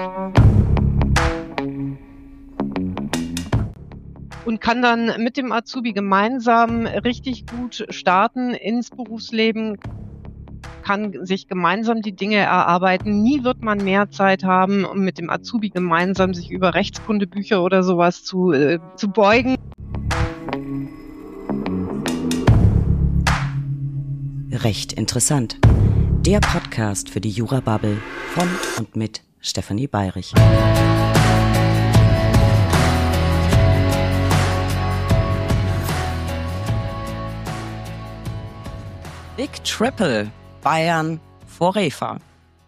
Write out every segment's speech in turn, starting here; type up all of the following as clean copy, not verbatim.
Und kann dann mit dem Azubi gemeinsam richtig gut starten ins Berufsleben, kann sich gemeinsam die Dinge erarbeiten. Nie wird man mehr Zeit haben, um mit dem Azubi gemeinsam sich über Rechtskundebücher oder sowas zu beugen. Recht interessant. Der Podcast für die Jura-Bubble von und mit Stefanie Bayrich. Big Triple, Bayern vor Refa.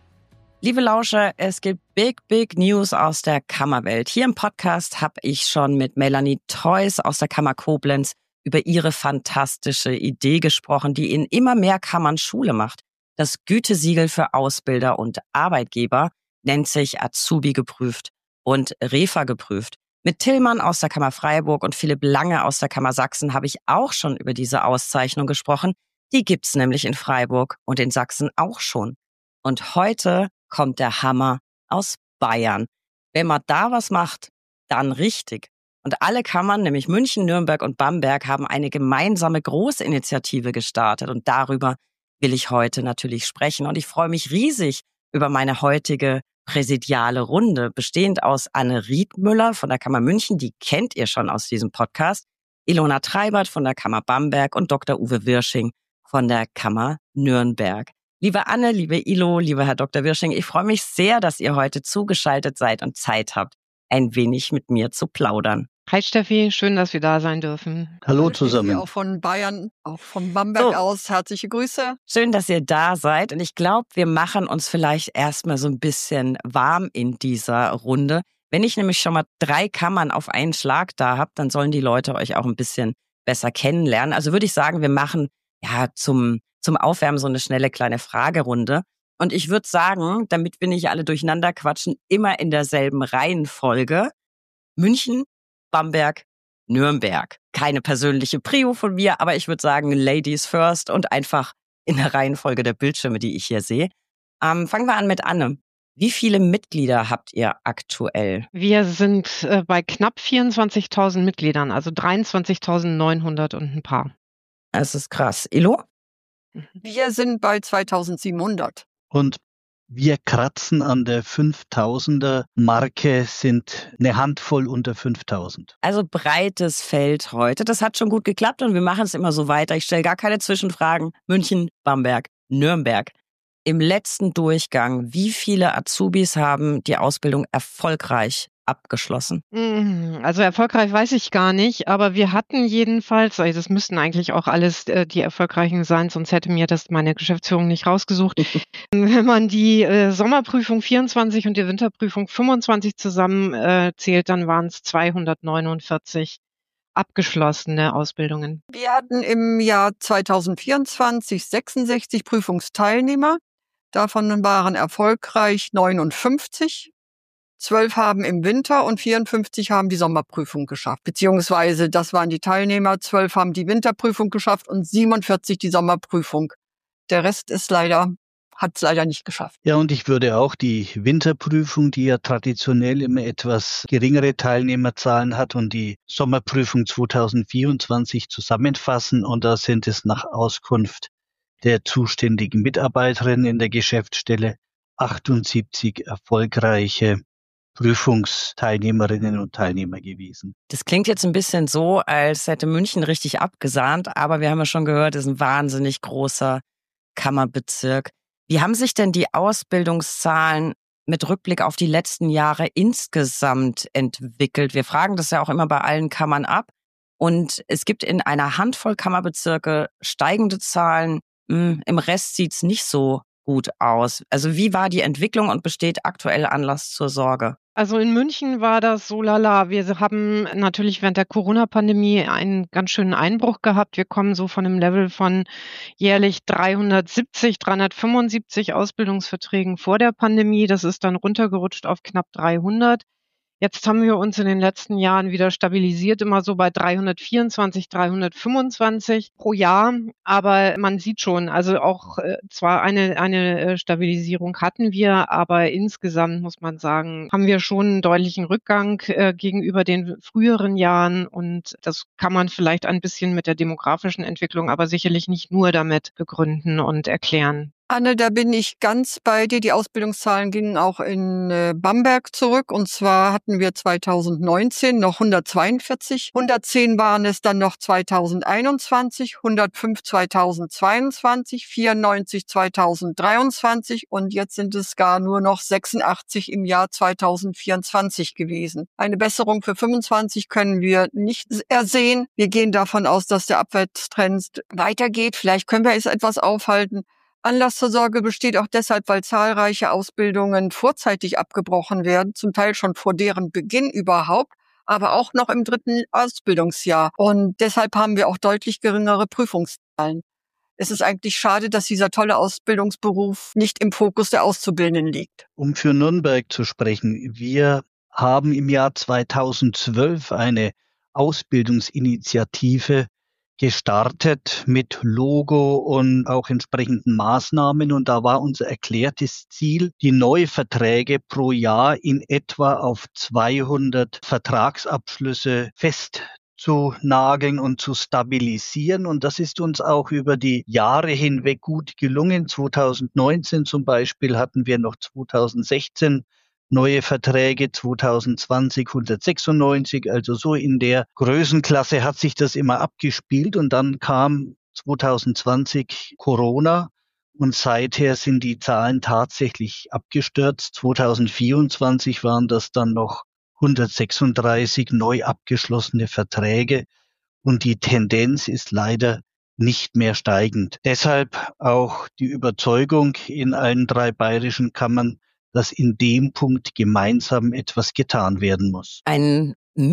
Liebe Lauscher, es gibt Big News aus der Kammerwelt. Hier im Podcast habe ich schon mit Melanie Theus aus der Kammer Koblenz über ihre fantastische Idee gesprochen, die in immer mehr Kammern Schule macht. Das Gütesiegel für Ausbilder und Arbeitgeber nennt sich Azubi geprüft und Refa geprüft. Mit Tillmann aus der Kammer Freiburg und Philipp Lange aus der Kammer Sachsen habe ich auch schon über diese Auszeichnung gesprochen. Die gibt's nämlich in Freiburg und in Sachsen auch schon. Und heute kommt der Hammer aus Bayern. Wenn man da was macht, dann richtig. Und alle Kammern, nämlich München, Nürnberg und Bamberg, haben eine gemeinsame Großinitiative gestartet. Und darüber will ich heute natürlich sprechen. Und ich freue mich riesig über meine heutige präsidiale Runde, bestehend aus Anne Riedmüller von der Kammer München, die kennt ihr schon aus diesem Podcast, Ilona Treibert von der Kammer Bamberg und Dr. Uwe Wirsching von der Kammer Nürnberg. Liebe Anne, liebe Ilo, lieber Herr Dr. Wirsching, ich freue mich sehr, dass ihr heute zugeschaltet seid und Zeit habt, ein wenig mit mir zu plaudern. Hi Steffi, schön, dass wir da sein dürfen. Hallo zusammen. Auch von Bayern, auch von Bamberg aus, herzliche Grüße. Schön, dass ihr da seid und ich glaube, wir machen uns vielleicht erstmal so ein bisschen warm in dieser Runde. Wenn ich nämlich schon mal 3 Kammern auf einen Schlag da habe, dann sollen die Leute euch auch ein bisschen besser kennenlernen. Also würde ich sagen, wir machen zum Aufwärmen so eine schnelle kleine Fragerunde. Und ich würde sagen, damit wir nicht alle durcheinander quatschen, immer in derselben Reihenfolge. München, Bamberg, Nürnberg. Keine persönliche Prio von mir, aber ich würde sagen Ladies first und einfach in der Reihenfolge der Bildschirme, die ich hier sehe. Fangen wir an mit Anne. Wie viele Mitglieder habt ihr aktuell? Wir sind bei knapp 24.000 Mitgliedern, also 23.900 und ein paar. Das ist krass. Ilo? Wir sind bei 2.700. Und wir kratzen an der 5.000er Marke, sind eine Handvoll unter 5.000. Also breites Feld heute. Das hat schon gut geklappt und wir machen es immer so weiter. Ich stelle gar keine Zwischenfragen. München, Bamberg, Nürnberg. Im letzten Durchgang, wie viele Azubis haben die Ausbildung erfolgreich abgeschlossen? Also erfolgreich weiß ich gar nicht, aber wir hatten jedenfalls, also das müssten eigentlich auch alles die Erfolgreichen sein, sonst hätte mir das meine Geschäftsführung nicht rausgesucht. Wenn man die Sommerprüfung 24 und die Winterprüfung 25 zusammenzählt, dann waren es 249 abgeschlossene Ausbildungen. Wir hatten im Jahr 2024 66 Prüfungsteilnehmer. Davon waren erfolgreich 59. 12 haben im Winter und 54 haben die Sommerprüfung geschafft. Beziehungsweise, das waren die Teilnehmer, 12 haben die Winterprüfung geschafft und 47 die Sommerprüfung. Der Rest hat es leider nicht geschafft. Ja, und ich würde auch die Winterprüfung, die ja traditionell immer etwas geringere Teilnehmerzahlen hat, und die Sommerprüfung 2024 zusammenfassen. Und da sind es nach Auskunft der zuständigen Mitarbeiterin in der Geschäftsstelle 78 erfolgreiche Prüfungsteilnehmerinnen und Teilnehmer gewesen. Das klingt jetzt ein bisschen so, als hätte München richtig abgesahnt, aber wir haben ja schon gehört, es ist ein wahnsinnig großer Kammerbezirk. Wie haben sich denn die Ausbildungszahlen mit Rückblick auf die letzten Jahre insgesamt entwickelt? Wir fragen das ja auch immer bei allen Kammern ab. Und es gibt in einer Handvoll Kammerbezirke steigende Zahlen. Im Rest sieht's nicht so gut aus. Also wie war die Entwicklung und besteht aktuell Anlass zur Sorge? Also in München war das so lala. Wir haben natürlich während der Corona-Pandemie einen ganz schönen Einbruch gehabt. Wir kommen so von einem Level von jährlich 375 Ausbildungsverträgen vor der Pandemie. Das ist dann runtergerutscht auf knapp 300. Jetzt haben wir uns in den letzten Jahren wieder stabilisiert, immer so bei 324, 325 pro Jahr. Aber man sieht schon, also auch zwar eine Stabilisierung hatten wir, aber insgesamt muss man sagen, haben wir schon einen deutlichen Rückgang gegenüber den früheren Jahren. Und das kann man vielleicht ein bisschen mit der demografischen Entwicklung, aber sicherlich nicht nur damit begründen und erklären. Anne, da bin ich ganz bei dir. Die Ausbildungszahlen gingen auch in Bamberg zurück. Und zwar hatten wir 2019 noch 142, 110 waren es dann noch 2021, 105 2022, 94 2023 und jetzt sind es gar nur noch 86 im Jahr 2024 gewesen. Eine Besserung für 25 können wir nicht ersehen. Wir gehen davon aus, dass der Abwärtstrend weitergeht. Vielleicht können wir es etwas aufhalten. Anlass zur Sorge besteht auch deshalb, weil zahlreiche Ausbildungen vorzeitig abgebrochen werden, zum Teil schon vor deren Beginn überhaupt, aber auch noch im 3. Ausbildungsjahr. Und deshalb haben wir auch deutlich geringere Prüfungszahlen. Es ist eigentlich schade, dass dieser tolle Ausbildungsberuf nicht im Fokus der Auszubildenden liegt. Um für Nürnberg zu sprechen, wir haben im Jahr 2012 eine Ausbildungsinitiative gestartet mit Logo und auch entsprechenden Maßnahmen. Und da war unser erklärtes Ziel, die Neuverträge pro Jahr in etwa auf 200 Vertragsabschlüsse festzunageln und zu stabilisieren. Und das ist uns auch über die Jahre hinweg gut gelungen. 2019 zum Beispiel hatten wir noch 2016 neue Verträge, 2020 196, also so in der Größenklasse hat sich das immer abgespielt und dann kam 2020 Corona und seither sind die Zahlen tatsächlich abgestürzt. 2024 waren das dann noch 136 neu abgeschlossene Verträge und die Tendenz ist leider nicht mehr steigend. Deshalb auch die Überzeugung in allen 3 bayerischen Kammern, dass in dem Punkt gemeinsam etwas getan werden muss. Ein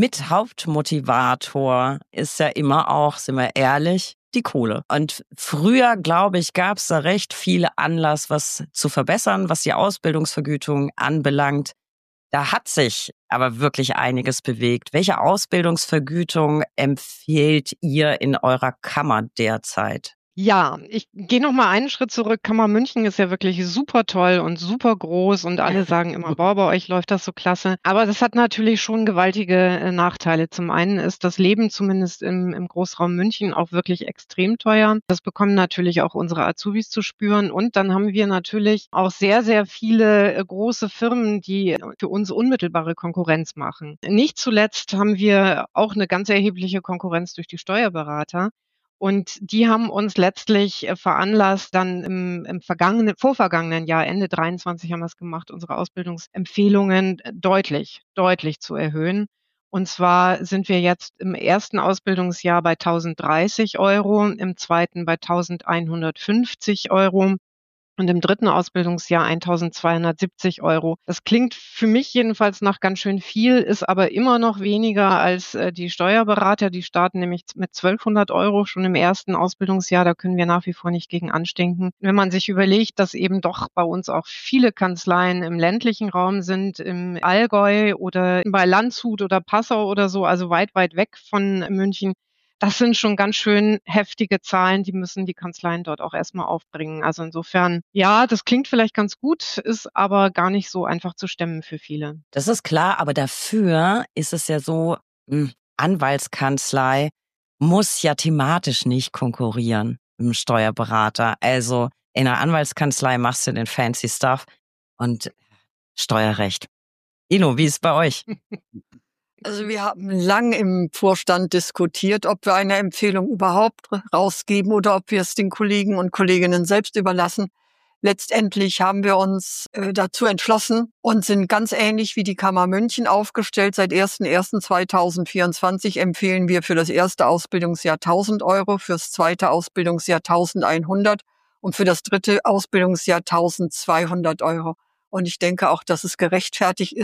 Mithauptmotivator ist ja immer auch, sind wir ehrlich, die Kohle. Und früher, glaube ich, gab es da recht viel Anlass, was zu verbessern, was die Ausbildungsvergütung anbelangt. Da hat sich aber wirklich einiges bewegt. Welche Ausbildungsvergütung empfehlt ihr in eurer Kammer derzeit? Ja, ich gehe noch mal einen Schritt zurück. Kammer München ist ja wirklich super toll und super groß und alle sagen immer, boah, bei euch läuft das so klasse. Aber das hat natürlich schon gewaltige Nachteile. Zum einen ist das Leben zumindest im Großraum München auch wirklich extrem teuer. Das bekommen natürlich auch unsere Azubis zu spüren. Und dann haben wir natürlich auch sehr, sehr viele große Firmen, die für uns unmittelbare Konkurrenz machen. Nicht zuletzt haben wir auch eine ganz erhebliche Konkurrenz durch die Steuerberater. Und die haben uns letztlich veranlasst, dann im vorvergangenen Jahr, Ende 23 haben wir es gemacht, unsere Ausbildungsempfehlungen deutlich zu erhöhen. Und zwar sind wir jetzt im ersten Ausbildungsjahr bei 1.030 €, im zweiten bei 1.150 € und im dritten Ausbildungsjahr 1.270 €. Das klingt für mich jedenfalls nach ganz schön viel, ist aber immer noch weniger als die Steuerberater. Die starten nämlich mit 1.200 € schon im ersten Ausbildungsjahr. Da können wir nach wie vor nicht gegen anstinken. Wenn man sich überlegt, dass eben doch bei uns auch viele Kanzleien im ländlichen Raum sind, im Allgäu oder bei Landshut oder Passau oder so, also weit, weit weg von München. Das sind schon ganz schön heftige Zahlen, die müssen die Kanzleien dort auch erst mal aufbringen. Also insofern, ja, das klingt vielleicht ganz gut, ist aber gar nicht so einfach zu stemmen für viele. Das ist klar, aber dafür ist es ja so, Anwaltskanzlei muss ja thematisch nicht konkurrieren mit dem Steuerberater. Also in einer Anwaltskanzlei machst du den fancy Stuff und Steuerrecht. Ino, wie ist es bei euch? Also wir haben lang im Vorstand diskutiert, ob wir eine Empfehlung überhaupt rausgeben oder ob wir es den Kollegen und Kolleginnen selbst überlassen. Letztendlich haben wir uns dazu entschlossen und sind ganz ähnlich wie die Kammer München aufgestellt. Seit 1.1.2024 empfehlen wir für das erste Ausbildungsjahr 1.000 €, fürs zweite Ausbildungsjahr 1.100 und für das dritte Ausbildungsjahr 1.200 €. Und ich denke auch, dass es gerechtfertigt ist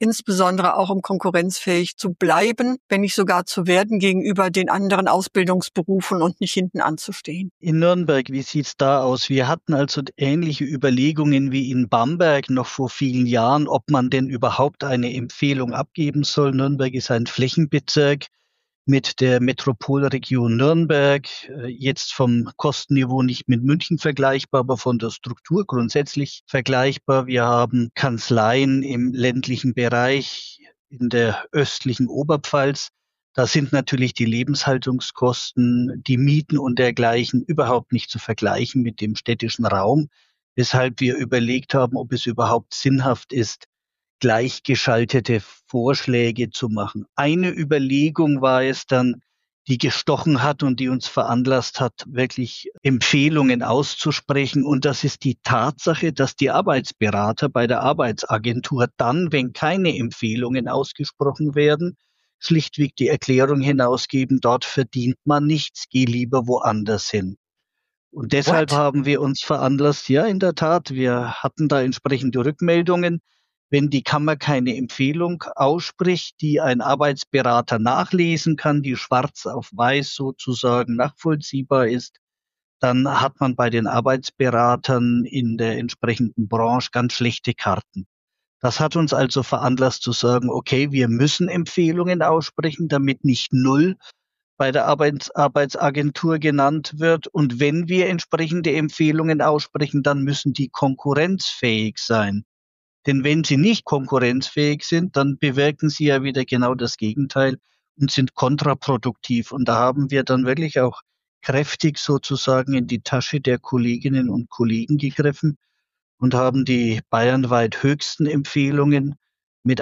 insbesondere auch um konkurrenzfähig zu bleiben, wenn nicht sogar zu werden gegenüber den anderen Ausbildungsberufen und nicht hinten anzustehen. In Nürnberg, wie sieht's da aus? Wir hatten also ähnliche Überlegungen wie in Bamberg noch vor vielen Jahren, ob man denn überhaupt eine Empfehlung abgeben soll. Nürnberg ist ein Flächenbezirk mit der Metropolregion Nürnberg, jetzt vom Kostenniveau nicht mit München vergleichbar, aber von der Struktur grundsätzlich vergleichbar. Wir haben Kanzleien im ländlichen Bereich, in der östlichen Oberpfalz. Da sind natürlich die Lebenshaltungskosten, die Mieten und dergleichen überhaupt nicht zu vergleichen mit dem städtischen Raum, weshalb wir überlegt haben, ob es überhaupt sinnhaft ist, gleichgeschaltete Vorschläge zu machen. Eine Überlegung war es dann, die gestochen hat und die uns veranlasst hat, wirklich Empfehlungen auszusprechen. Und das ist die Tatsache, dass die Arbeitsberater bei der Arbeitsagentur dann, wenn keine Empfehlungen ausgesprochen werden, schlichtweg die Erklärung hinausgeben, dort verdient man nichts, geh lieber woanders hin. Und deshalb haben wir uns veranlasst, ja, in der Tat, wir hatten da entsprechende Rückmeldungen. Wenn die Kammer keine Empfehlung ausspricht, die ein Arbeitsberater nachlesen kann, die schwarz auf weiß sozusagen nachvollziehbar ist, dann hat man bei den Arbeitsberatern in der entsprechenden Branche ganz schlechte Karten. Das hat uns also veranlasst zu sagen, okay, wir müssen Empfehlungen aussprechen, damit nicht null bei der Arbeitsagentur genannt wird. Und wenn wir entsprechende Empfehlungen aussprechen, dann müssen die konkurrenzfähig sein. Denn wenn sie nicht konkurrenzfähig sind, dann bewirken sie ja wieder genau das Gegenteil und sind kontraproduktiv. Und da haben wir dann wirklich auch kräftig sozusagen in die Tasche der Kolleginnen und Kollegen gegriffen und haben die bayernweit höchsten Empfehlungen mit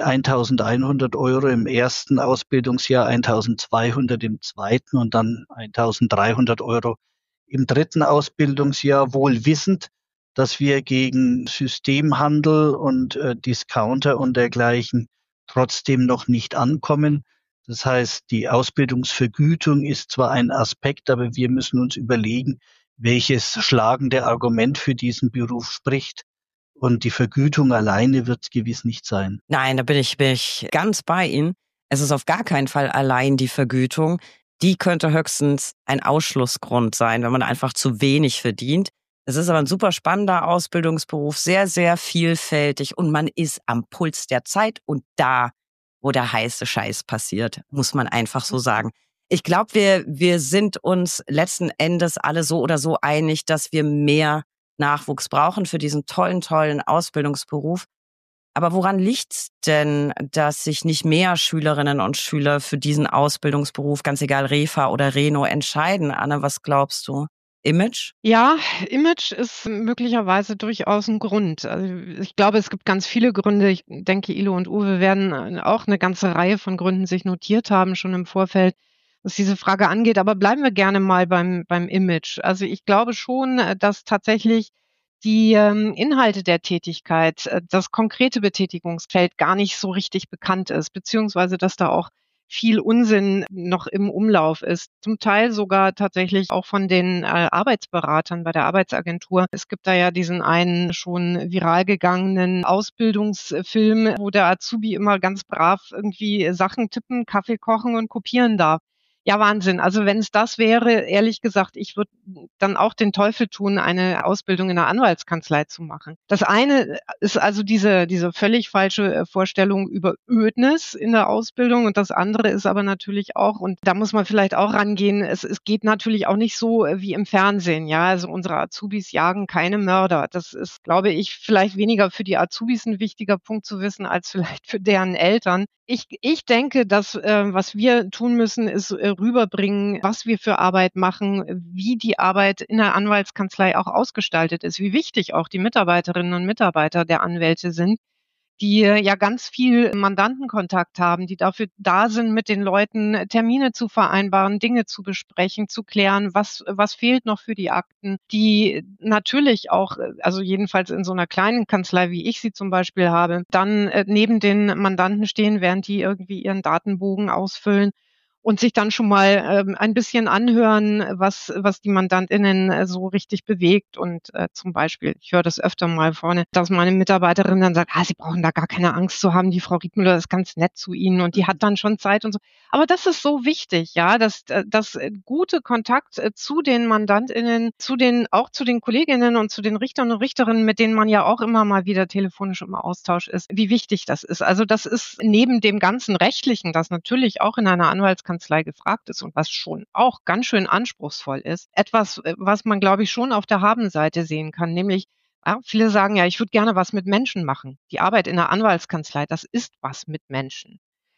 1.100 Euro im ersten Ausbildungsjahr, 1.200 im zweiten und dann 1.300 Euro im dritten Ausbildungsjahr, wohl wissend, dass wir gegen Systemhandel und Discounter und dergleichen trotzdem noch nicht ankommen. Das heißt, die Ausbildungsvergütung ist zwar ein Aspekt, aber wir müssen uns überlegen, welches schlagende Argument für diesen Beruf spricht. Und die Vergütung alleine wird es gewiss nicht sein. Nein, da bin ich ganz bei Ihnen. Es ist auf gar keinen Fall allein die Vergütung. Die könnte höchstens ein Ausschlussgrund sein, wenn man einfach zu wenig verdient. Es ist aber ein super spannender Ausbildungsberuf, sehr, sehr vielfältig und man ist am Puls der Zeit und da, wo der heiße Scheiß passiert, muss man einfach so sagen. Ich glaube, wir sind uns letzten Endes alle so oder so einig, dass wir mehr Nachwuchs brauchen für diesen tollen Ausbildungsberuf. Aber woran liegt's denn, dass sich nicht mehr Schülerinnen und Schüler für diesen Ausbildungsberuf, ganz egal Refa oder Reno, entscheiden? Anne, was glaubst du? Image? Ja, Image ist möglicherweise durchaus ein Grund. Also, ich glaube, es gibt ganz viele Gründe. Ich denke, Ilo und Uwe werden auch eine ganze Reihe von Gründen sich notiert haben, schon im Vorfeld, was diese Frage angeht. Aber bleiben wir gerne mal beim Image. Also, ich glaube schon, dass tatsächlich die, Inhalte der Tätigkeit, das konkrete Betätigungsfeld gar nicht so richtig bekannt ist, beziehungsweise dass da auch viel Unsinn noch im Umlauf ist. Zum Teil sogar tatsächlich auch von den, Arbeitsberatern bei der Arbeitsagentur. Es gibt da ja diesen einen schon viral gegangenen Ausbildungsfilm, wo der Azubi immer ganz brav irgendwie Sachen tippen, Kaffee kochen und kopieren darf. Ja, Wahnsinn. Also wenn es das wäre, ehrlich gesagt, ich würde dann auch den Teufel tun, eine Ausbildung in 'ner Anwaltskanzlei zu machen. Das eine ist also diese völlig falsche, Vorstellung über Ödnis in der Ausbildung und das andere ist aber natürlich auch und da muss man vielleicht auch rangehen, es geht natürlich auch nicht so, wie im Fernsehen, ja? Also, unsere Azubis jagen keine Mörder. Das ist, glaube ich, vielleicht weniger für die Azubis 'n wichtiger Punkt zu wissen als vielleicht für deren Eltern. Ich denke, dass, was wir tun müssen, ist, rüberbringen, was wir für Arbeit machen, wie die Arbeit in der Anwaltskanzlei auch ausgestaltet ist, wie wichtig auch die Mitarbeiterinnen und Mitarbeiter der Anwälte sind, die ja ganz viel Mandantenkontakt haben, die dafür da sind, mit den Leuten Termine zu vereinbaren, Dinge zu besprechen, zu klären, was fehlt noch für die Akten, die natürlich auch, also jedenfalls in so einer kleinen Kanzlei, wie ich sie zum Beispiel habe, dann neben den Mandanten stehen, während die irgendwie ihren Datenbogen ausfüllen und sich dann schon mal ein bisschen anhören, was die MandantInnen so richtig bewegt. Und zum Beispiel, ich höre das öfter mal vorne, dass meine Mitarbeiterin dann sagt, Sie brauchen da gar keine Angst zu haben, die Frau Riedmüller ist ganz nett zu Ihnen und die hat dann schon Zeit und so. Aber das ist so wichtig, ja, dass gute Kontakt zu den MandantInnen, auch zu den KollegInnen und zu den Richtern und Richterinnen, mit denen man ja auch immer mal wieder telefonisch im Austausch ist, wie wichtig das ist. Also das ist neben dem ganzen Rechtlichen, das natürlich auch in einer Anwaltskanzlei gefragt ist und was schon auch ganz schön anspruchsvoll ist, etwas, was man, glaube ich, schon auf der Habenseite sehen kann, nämlich viele sagen ja, ich würde gerne was mit Menschen machen. Die Arbeit in der Anwaltskanzlei, das ist was mit Menschen.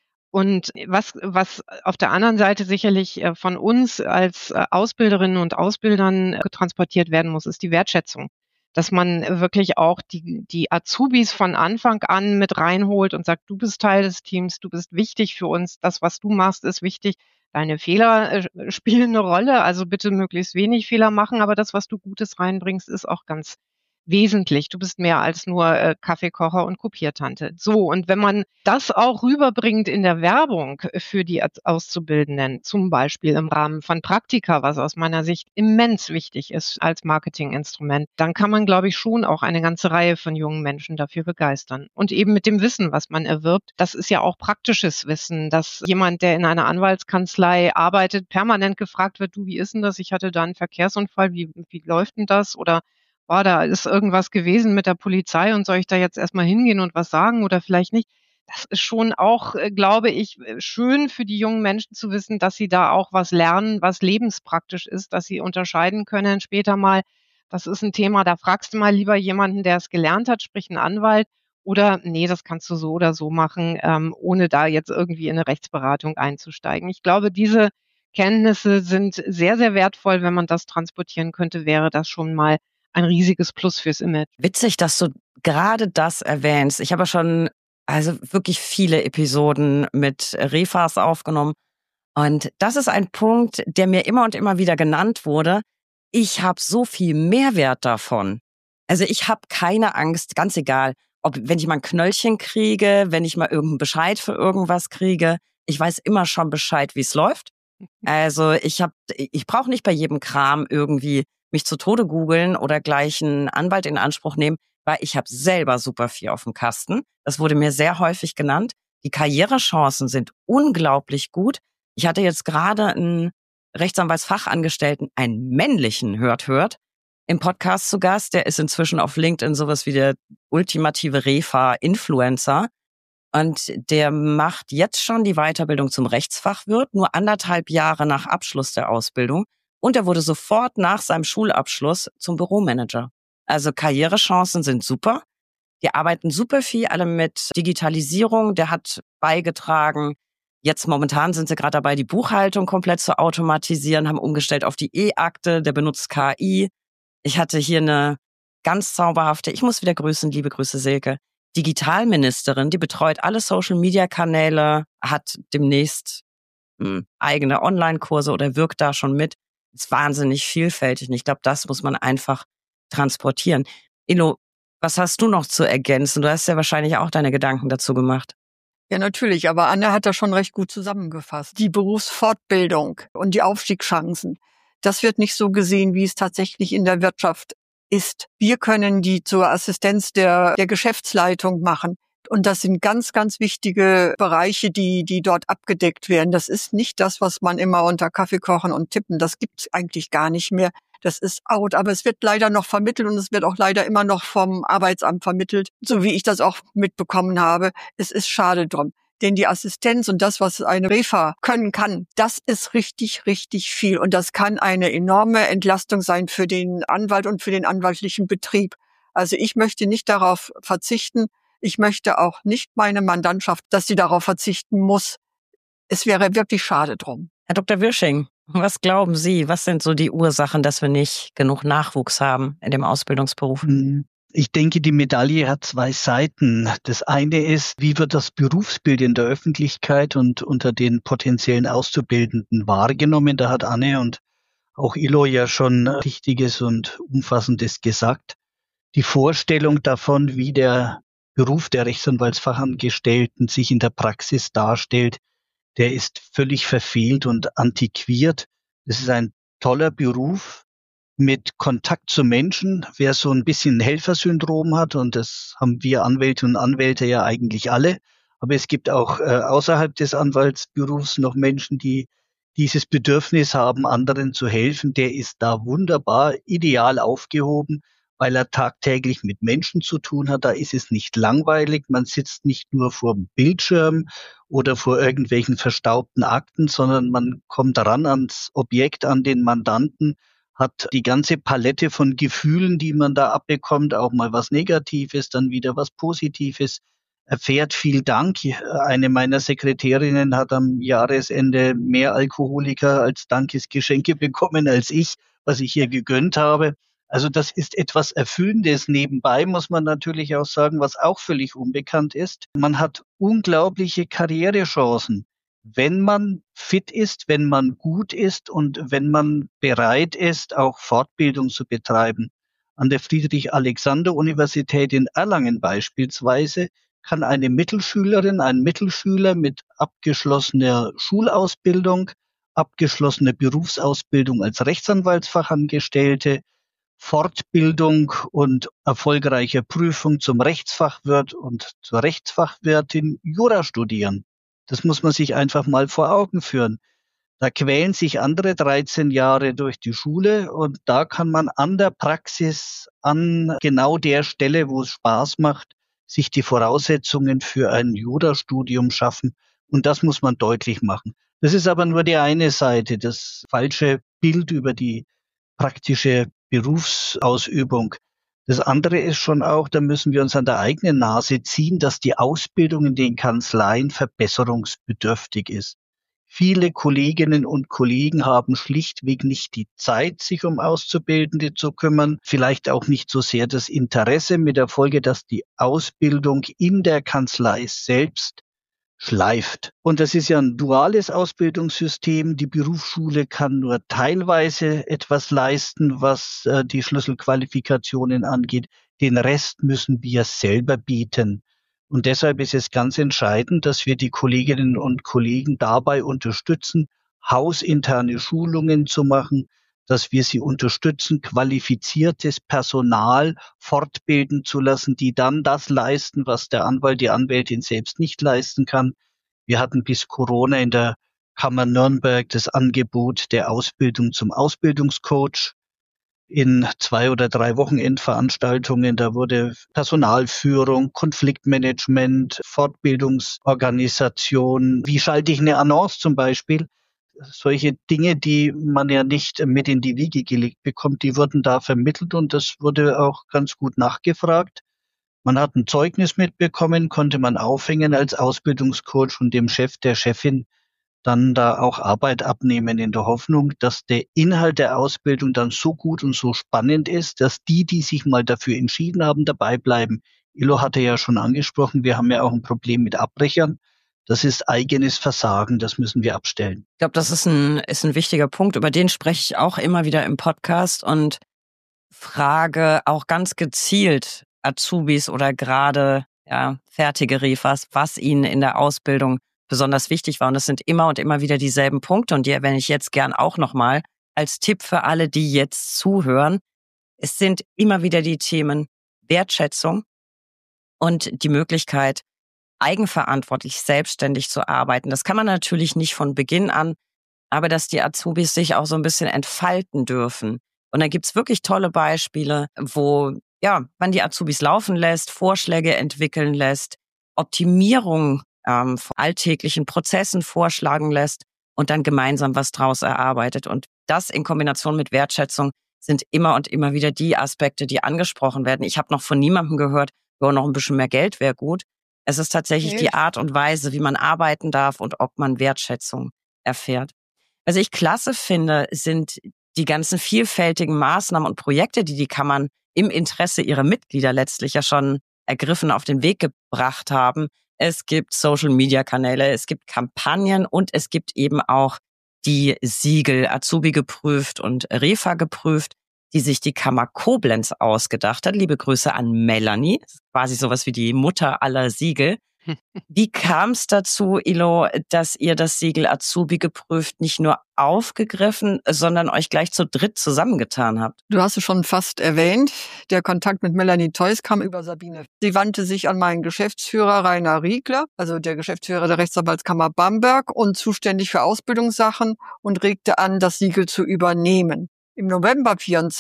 Und was auf der anderen Seite sicherlich von uns als Ausbilderinnen und Ausbildern transportiert werden muss, ist die Wertschätzung. Dass man wirklich auch die Azubis von Anfang an mit reinholt und sagt, du bist Teil des Teams, du bist wichtig für uns, das, was du machst, ist wichtig. Deine Fehler spielen eine Rolle, also bitte möglichst wenig Fehler machen, aber das, was du Gutes reinbringst, ist auch ganz wesentlich. Du bist mehr als nur Kaffeekocher und Kopiertante. So, und wenn man das auch rüberbringt in der Werbung für die Auszubildenden, zum Beispiel im Rahmen von Praktika, was aus meiner Sicht immens wichtig ist als Marketinginstrument, dann kann man, glaube ich, schon auch eine ganze Reihe von jungen Menschen dafür begeistern. Und eben mit dem Wissen, was man erwirbt, das ist ja auch praktisches Wissen, dass jemand, der in einer Anwaltskanzlei arbeitet, permanent gefragt wird, du, wie ist denn das? Ich hatte da einen Verkehrsunfall, wie läuft denn das? Oder da ist irgendwas gewesen mit der Polizei und soll ich da jetzt erstmal hingehen und was sagen oder vielleicht nicht? Das ist schon auch, glaube ich, schön für die jungen Menschen zu wissen, dass sie da auch was lernen, was lebenspraktisch ist, dass sie unterscheiden können später mal, das ist ein Thema, da fragst du mal lieber jemanden, der es gelernt hat, sprich 'n Anwalt, oder nee, das kannst du so oder so machen, ohne da jetzt irgendwie in 'ne Rechtsberatung einzusteigen. Ich glaube, diese Kenntnisse sind sehr, sehr wertvoll. Wenn man das transportieren könnte, wäre das schon mal ein riesiges Plus fürs Image. Witzig, dass du gerade das erwähnst. Ich habe ja schon wirklich viele Episoden mit Refas aufgenommen. Und das ist ein Punkt, der mir immer und immer wieder genannt wurde. Ich habe so viel Mehrwert davon. Also ich habe keine Angst, ganz egal, wenn ich mal ein Knöllchen kriege, wenn ich mal irgendeinen Bescheid für irgendwas kriege. Ich weiß immer schon Bescheid, wie es läuft. Also ich brauche nicht bei jedem Kram irgendwie mich zu Tode googeln oder gleich einen Anwalt in Anspruch nehmen, weil ich habe selber super viel auf dem Kasten. Das wurde mir sehr häufig genannt. Die Karrierechancen sind unglaublich gut. Ich hatte jetzt gerade einen Rechtsanwaltsfachangestellten, einen männlichen, hört, im Podcast zu Gast. Der ist inzwischen auf LinkedIn sowas wie der ultimative Refa-Influencer. Und der macht jetzt schon die Weiterbildung zum Rechtsfachwirt, nur 1,5 Jahre nach Abschluss der Ausbildung. Und er wurde sofort nach seinem Schulabschluss zum Büromanager. Also Karrierechancen sind super. Die arbeiten super viel, alle mit Digitalisierung. Der hat beigetragen. Jetzt momentan sind sie gerade dabei, die Buchhaltung komplett zu automatisieren, haben umgestellt auf die E-Akte. Der benutzt KI. Ich hatte hier eine ganz zauberhafte, ich muss wieder grüßen, liebe Grüße Silke, Digitalministerin, die betreut alle Social-Media-Kanäle, hat demnächst eigene Online-Kurse oder wirkt da schon mit. Ist wahnsinnig vielfältig und ich glaube, das muss man einfach transportieren. Ilo, was hast du noch zu ergänzen? Du hast ja wahrscheinlich auch deine Gedanken dazu gemacht. Ja, natürlich, aber Anne hat das schon recht gut zusammengefasst. Die Berufsfortbildung und die Aufstiegschancen, das wird nicht so gesehen, wie es tatsächlich in der Wirtschaft ist. Wir können die zur Assistenz der Geschäftsleitung machen. Und das sind ganz, ganz wichtige Bereiche, die dort abgedeckt werden. Das ist nicht das, was man immer unter Kaffee kochen und tippen, das gibt's eigentlich gar nicht mehr. Das ist out, aber es wird leider noch vermittelt und es wird auch leider immer noch vom Arbeitsamt vermittelt, so wie ich das auch mitbekommen habe. Es ist schade drum. Denn die Assistenz und das, was eine Refa können kann, das ist richtig, richtig viel. Und das kann eine enorme Entlastung sein für den Anwalt und für den anwaltlichen Betrieb. Also ich möchte nicht darauf verzichten. Ich möchte auch nicht meine Mandantschaft, dass sie darauf verzichten muss. Es wäre wirklich schade drum. Herr Dr. Wirsching, was glauben Sie? Was sind so die Ursachen, dass wir nicht genug Nachwuchs haben in dem Ausbildungsberuf? Ich denke, die Medaille hat 2 Seiten. Das eine ist, wie wird das Berufsbild in der Öffentlichkeit und unter den potenziellen Auszubildenden wahrgenommen? Da hat Anne und auch Ilo ja schon Wichtiges und Umfassendes gesagt. Die Vorstellung davon, wie der Beruf der Rechtsanwaltsfachangestellten sich in der Praxis darstellt, der ist völlig verfehlt und antiquiert. Es ist ein toller Beruf mit Kontakt zu Menschen. Wer so ein bisschen ein Helfersyndrom hat, und das haben wir Anwälte und Anwälte ja eigentlich alle, aber es gibt auch außerhalb des Anwaltsberufs noch Menschen, die dieses Bedürfnis haben, anderen zu helfen, der ist da wunderbar, ideal aufgehoben, weil er tagtäglich mit Menschen zu tun hat. Da ist es nicht langweilig. Man sitzt nicht nur vor dem Bildschirm oder vor irgendwelchen verstaubten Akten, sondern man kommt ran ans Objekt, an den Mandanten, hat die ganze Palette von Gefühlen, die man da abbekommt, auch mal was Negatives, dann wieder was Positives, erfährt viel Dank. Eine meiner Sekretärinnen hat am Jahresende mehr Alkoholiker als Dankesgeschenke bekommen als ich, was ich ihr gegönnt habe. Also das ist etwas Erfüllendes. Nebenbei muss man natürlich auch sagen, was auch völlig unbekannt ist. Man hat unglaubliche Karrierechancen, wenn man fit ist, wenn man gut ist und wenn man bereit ist, auch Fortbildung zu betreiben. An der Friedrich-Alexander-Universität in Erlangen beispielsweise kann eine Mittelschülerin, ein Mittelschüler mit abgeschlossener Schulausbildung, abgeschlossener Berufsausbildung als Rechtsanwaltsfachangestellte, Fortbildung und erfolgreicher Prüfung zum Rechtsfachwirt und zur Rechtsfachwirtin Jura studieren. Das muss man sich einfach mal vor Augen führen. Da quälen sich andere 13 Jahre durch die Schule und da kann man an der Praxis, an genau der Stelle, wo es Spaß macht, sich die Voraussetzungen für ein Jurastudium schaffen. Und das muss man deutlich machen. Das ist aber nur die eine Seite, das falsche Bild über die praktische Berufsausübung. Das andere ist schon auch, da müssen wir uns an der eigenen Nase ziehen, dass die Ausbildung in den Kanzleien verbesserungsbedürftig ist. Viele Kolleginnen und Kollegen haben schlichtweg nicht die Zeit, sich um Auszubildende zu kümmern, vielleicht auch nicht so sehr das Interesse, mit der Folge, dass die Ausbildung in der Kanzlei selbst schleift. Und das ist ja ein duales Ausbildungssystem. Die Berufsschule kann nur teilweise etwas leisten, was die Schlüsselqualifikationen angeht. Den Rest müssen wir selber bieten. Und deshalb ist es ganz entscheidend, dass wir die Kolleginnen und Kollegen dabei unterstützen, hausinterne Schulungen zu machen, dass wir sie unterstützen, qualifiziertes Personal fortbilden zu lassen, die dann das leisten, was der Anwalt, die Anwältin selbst nicht leisten kann. Wir hatten bis Corona in der Kammer Nürnberg das Angebot der Ausbildung zum Ausbildungscoach in 2 oder 3 Wochenendveranstaltungen. Da wurde Personalführung, Konfliktmanagement, Fortbildungsorganisation. Wie schalte ich eine Annonce zum Beispiel? Solche Dinge, die man ja nicht mit in die Wiege gelegt bekommt, die wurden da vermittelt und das wurde auch ganz gut nachgefragt. Man hat ein Zeugnis mitbekommen, konnte man aufhängen als Ausbildungscoach und dem Chef, der Chefin dann da auch Arbeit abnehmen in der Hoffnung, dass der Inhalt der Ausbildung dann so gut und so spannend ist, dass die sich mal dafür entschieden haben, dabei bleiben. Illo hatte ja schon angesprochen, wir haben ja auch ein Problem mit Abbrechern. Das ist eigenes Versagen, das müssen wir abstellen. Ich glaube, das ist ein wichtiger Punkt, über den spreche ich auch immer wieder im Podcast und frage auch ganz gezielt Azubis oder gerade fertige Refas, was ihnen in der Ausbildung besonders wichtig war. Und das sind immer und immer wieder dieselben Punkte. Und die erwähne ich jetzt gern auch nochmal als Tipp für alle, die jetzt zuhören. Es sind immer wieder die Themen Wertschätzung und die Möglichkeit, eigenverantwortlich, selbstständig zu arbeiten. Das kann man natürlich nicht von Beginn an, aber dass die Azubis sich auch so ein bisschen entfalten dürfen. Und da gibt's wirklich tolle Beispiele, wo man die Azubis laufen lässt, Vorschläge entwickeln lässt, Optimierung von alltäglichen Prozessen vorschlagen lässt und dann gemeinsam was draus erarbeitet. Und das in Kombination mit Wertschätzung sind immer und immer wieder die Aspekte, die angesprochen werden. Ich habe noch von niemandem gehört, noch ein bisschen mehr Geld wäre gut. Es ist tatsächlich die Art und Weise, wie man arbeiten darf und ob man Wertschätzung erfährt. Was ich klasse finde, sind die ganzen vielfältigen Maßnahmen und Projekte, die Kammern im Interesse ihrer Mitglieder letztlich ja schon ergriffen auf den Weg gebracht haben. Es gibt Social-Media-Kanäle, es gibt Kampagnen und es gibt eben auch die Siegel Azubi geprüft und Refa geprüft, die sich die Kammer Koblenz ausgedacht hat. Liebe Grüße an Melanie, quasi sowas wie die Mutter aller Siegel. Wie kam es dazu, Ilo, dass ihr das Siegel Azubi geprüft nicht nur aufgegriffen, sondern euch gleich zu dritt zusammengetan habt? Du hast es schon fast erwähnt. Der Kontakt mit Melanie Theus kam über Sabine. Sie wandte sich an meinen Geschäftsführer Rainer Riegler, also der Geschäftsführer der Rechtsanwaltskammer Bamberg und zuständig für Ausbildungssachen, und regte an, das Siegel zu übernehmen. Im November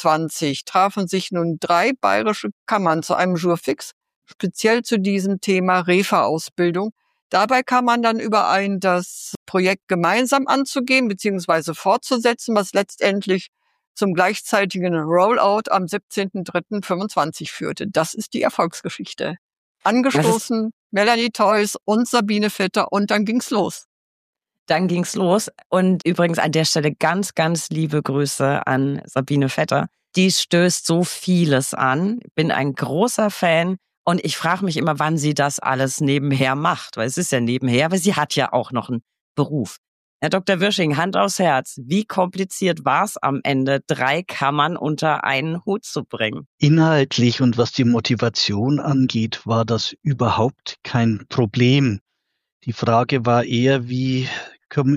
24 trafen sich nun 3 bayerische Kammern zu einem Jour fix, speziell zu diesem Thema Refa-Ausbildung. Dabei kam man dann überein, das Projekt gemeinsam anzugehen bzw. fortzusetzen, was letztendlich zum gleichzeitigen Rollout am 17.03.25 führte. Das ist die Erfolgsgeschichte. Angestoßen Melanie Theus und Sabine Vetter, und dann ging's los. Dann ging's los. Und übrigens an der Stelle ganz, ganz liebe Grüße an Sabine Vetter. Die stößt so vieles an. Bin ein großer Fan. Und ich frage mich immer, wann sie das alles nebenher macht. Weil es ist ja nebenher, aber sie hat ja auch noch einen Beruf. Herr Dr. Wirsching, Hand aufs Herz. Wie kompliziert war es am Ende, 3 Kammern unter einen Hut zu bringen? Inhaltlich und was die Motivation angeht, war das überhaupt kein Problem. Die Frage war eher, wie können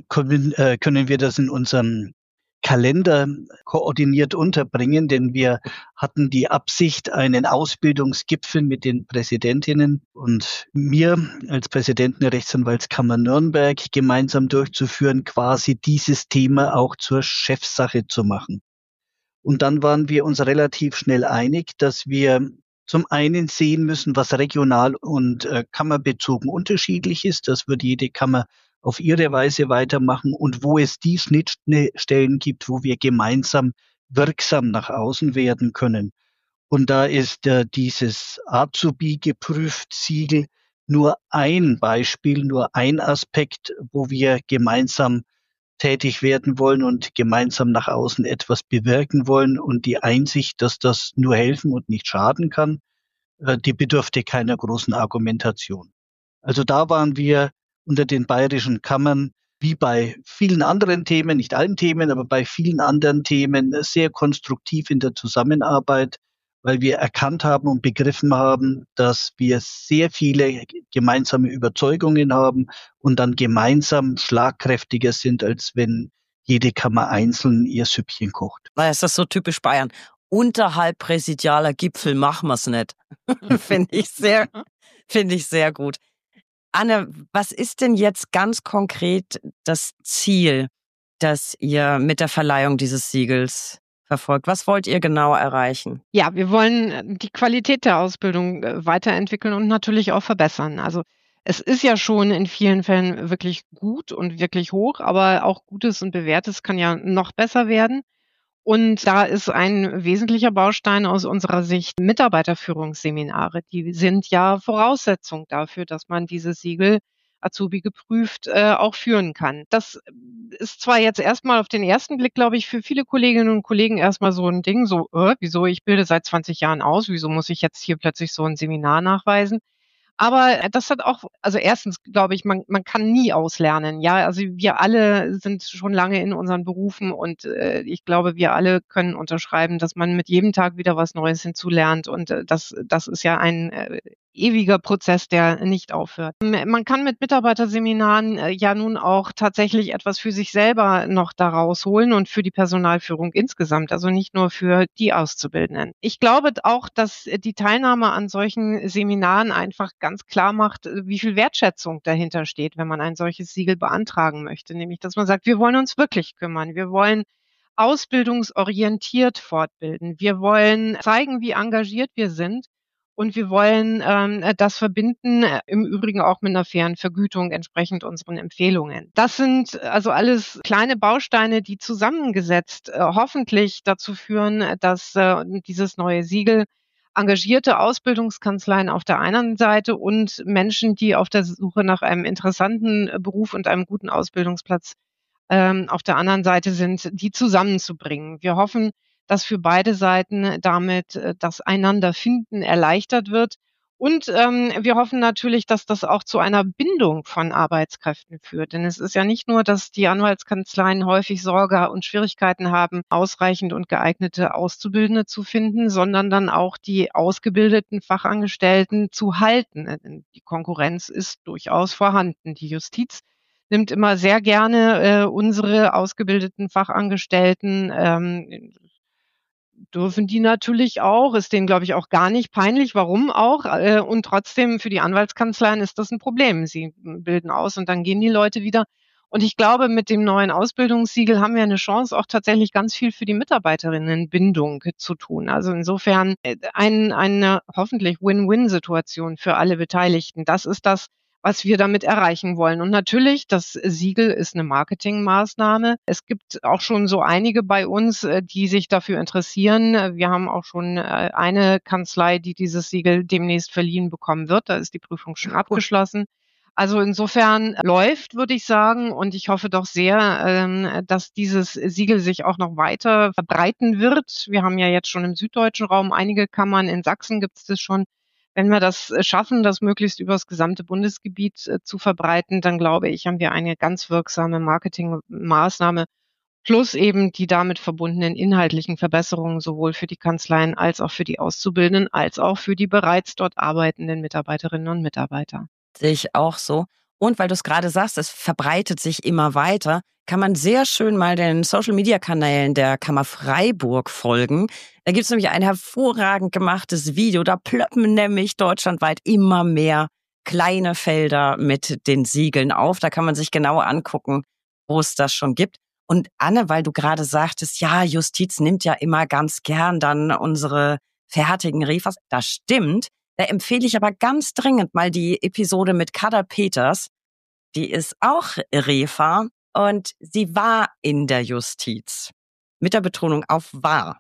wir das in unserem Kalender koordiniert unterbringen, denn wir hatten die Absicht, einen Ausbildungsgipfel mit den Präsidentinnen und mir als Präsidenten der Rechtsanwaltskammer Nürnberg gemeinsam durchzuführen, quasi dieses Thema auch zur Chefsache zu machen. Und dann waren wir uns relativ schnell einig, dass wir zum einen sehen müssen, was regional und kammerbezogen unterschiedlich ist. Das wird jede Kammer auf ihre Weise weitermachen, und wo es die Schnittstellen gibt, wo wir gemeinsam wirksam nach außen werden können. Und da ist dieses Azubi geprüft Siegel nur ein Beispiel, nur ein Aspekt, wo wir gemeinsam tätig werden wollen und gemeinsam nach außen etwas bewirken wollen. Und die Einsicht, dass das nur helfen und nicht schaden kann, die bedurfte keiner großen Argumentation. Also da waren wir unter den bayerischen Kammern, wie bei vielen anderen Themen, nicht allen Themen, aber bei vielen anderen Themen, sehr konstruktiv in der Zusammenarbeit, weil wir erkannt haben und begriffen haben, dass wir sehr viele gemeinsame Überzeugungen haben und dann gemeinsam schlagkräftiger sind, als wenn jede Kammer einzeln ihr Süppchen kocht. Na, ist das so typisch Bayern? Unterhalb präsidialer Gipfel machen wir's nicht. Finde ich sehr gut. Anne, was ist denn jetzt ganz konkret das Ziel, das ihr mit der Verleihung dieses Siegels verfolgt? Was wollt ihr genau erreichen? Ja, wir wollen die Qualität der Ausbildung weiterentwickeln und natürlich auch verbessern. Also es ist ja schon in vielen Fällen wirklich gut und wirklich hoch, aber auch Gutes und Bewährtes kann ja noch besser werden. Und da ist ein wesentlicher Baustein aus unserer Sicht Mitarbeiterführungsseminare. Die sind ja Voraussetzung dafür, dass man dieses Siegel Azubi geprüft auch führen kann. Das ist zwar jetzt erstmal auf den ersten Blick, glaube ich, für viele Kolleginnen und Kollegen erstmal so ein Ding, so, wieso, ich bilde seit 20 Jahren aus, wieso muss ich jetzt hier plötzlich so ein Seminar nachweisen? Aber das hat auch, also erstens glaube ich, man kann nie auslernen. Ja, also wir alle sind schon lange in unseren Berufen, und ich glaube, wir alle können unterschreiben, dass man mit jedem Tag wieder was Neues hinzulernt, und das ist ja ein ewiger Prozess, der nicht aufhört. Man kann mit Mitarbeiterseminaren ja nun auch tatsächlich etwas für sich selber noch daraus holen und für die Personalführung insgesamt, also nicht nur für die Auszubildenden. Ich glaube auch, dass die Teilnahme an solchen Seminaren einfach ganz klar macht, wie viel Wertschätzung dahinter steht, wenn man ein solches Siegel beantragen möchte. Nämlich, dass man sagt, wir wollen uns wirklich kümmern. Wir wollen ausbildungsorientiert fortbilden. Wir wollen zeigen, wie engagiert wir sind. Und wir wollen das verbinden, im Übrigen auch mit einer fairen Vergütung entsprechend unseren Empfehlungen. Das sind also alles kleine Bausteine, die zusammengesetzt hoffentlich dazu führen, dass dieses neue Siegel engagierte Ausbildungskanzleien auf der einen Seite und Menschen, die auf der Suche nach einem interessanten Beruf und einem guten Ausbildungsplatz auf der anderen Seite sind, die zusammenzubringen. Wir hoffen, dass für beide Seiten damit das Einanderfinden erleichtert wird Und wir hoffen natürlich, dass das auch zu einer Bindung von Arbeitskräften führt. Denn es ist ja nicht nur, dass die Anwaltskanzleien häufig Sorge und Schwierigkeiten haben, ausreichend und geeignete Auszubildende zu finden, sondern dann auch die ausgebildeten Fachangestellten zu halten. Denn die Konkurrenz ist durchaus vorhanden. Die Justiz nimmt immer sehr gerne unsere ausgebildeten Fachangestellten, dürfen die natürlich auch, ist denen, glaube ich, auch gar nicht peinlich, warum auch. Und trotzdem für die Anwaltskanzleien ist das ein Problem. Sie bilden aus und dann gehen die Leute wieder. Und ich glaube, mit dem neuen Ausbildungssiegel haben wir eine Chance, auch tatsächlich ganz viel für die Mitarbeiterinnenbindung zu tun. Also insofern eine hoffentlich Win-Win-Situation für alle Beteiligten. Das ist das, was wir damit erreichen wollen. Und natürlich, das Siegel ist eine Marketingmaßnahme. Es gibt auch schon so einige bei uns, die sich dafür interessieren. Wir haben auch schon eine Kanzlei, die dieses Siegel demnächst verliehen bekommen wird. Da ist die Prüfung schon abgeschlossen. Also insofern läuft, würde ich sagen, und ich hoffe doch sehr, dass dieses Siegel sich auch noch weiter verbreiten wird. Wir haben ja jetzt schon im süddeutschen Raum einige Kammern, in Sachsen gibt es das schon. Wenn wir das schaffen, das möglichst über das gesamte Bundesgebiet zu verbreiten, dann glaube ich, haben wir eine ganz wirksame Marketingmaßnahme plus eben die damit verbundenen inhaltlichen Verbesserungen sowohl für die Kanzleien als auch für die Auszubildenden, als auch für die bereits dort arbeitenden Mitarbeiterinnen und Mitarbeiter. Sehe ich auch so. Und weil du es gerade sagst, es verbreitet sich immer weiter, kann man sehr schön mal den Social-Media-Kanälen der Kammer Freiburg folgen. Da gibt es nämlich ein hervorragend gemachtes Video. Da plöppen nämlich deutschlandweit immer mehr kleine Felder mit den Siegeln auf. Da kann man sich genau angucken, wo es das schon gibt. Und Anne, weil du gerade sagtest, ja, Justiz nimmt ja immer ganz gern dann unsere fertigen Refas. Das stimmt. Da empfehle ich aber ganz dringend mal die Episode mit Kada Peters. Die ist auch Refa und sie war in der Justiz. Mit der Betonung auf war.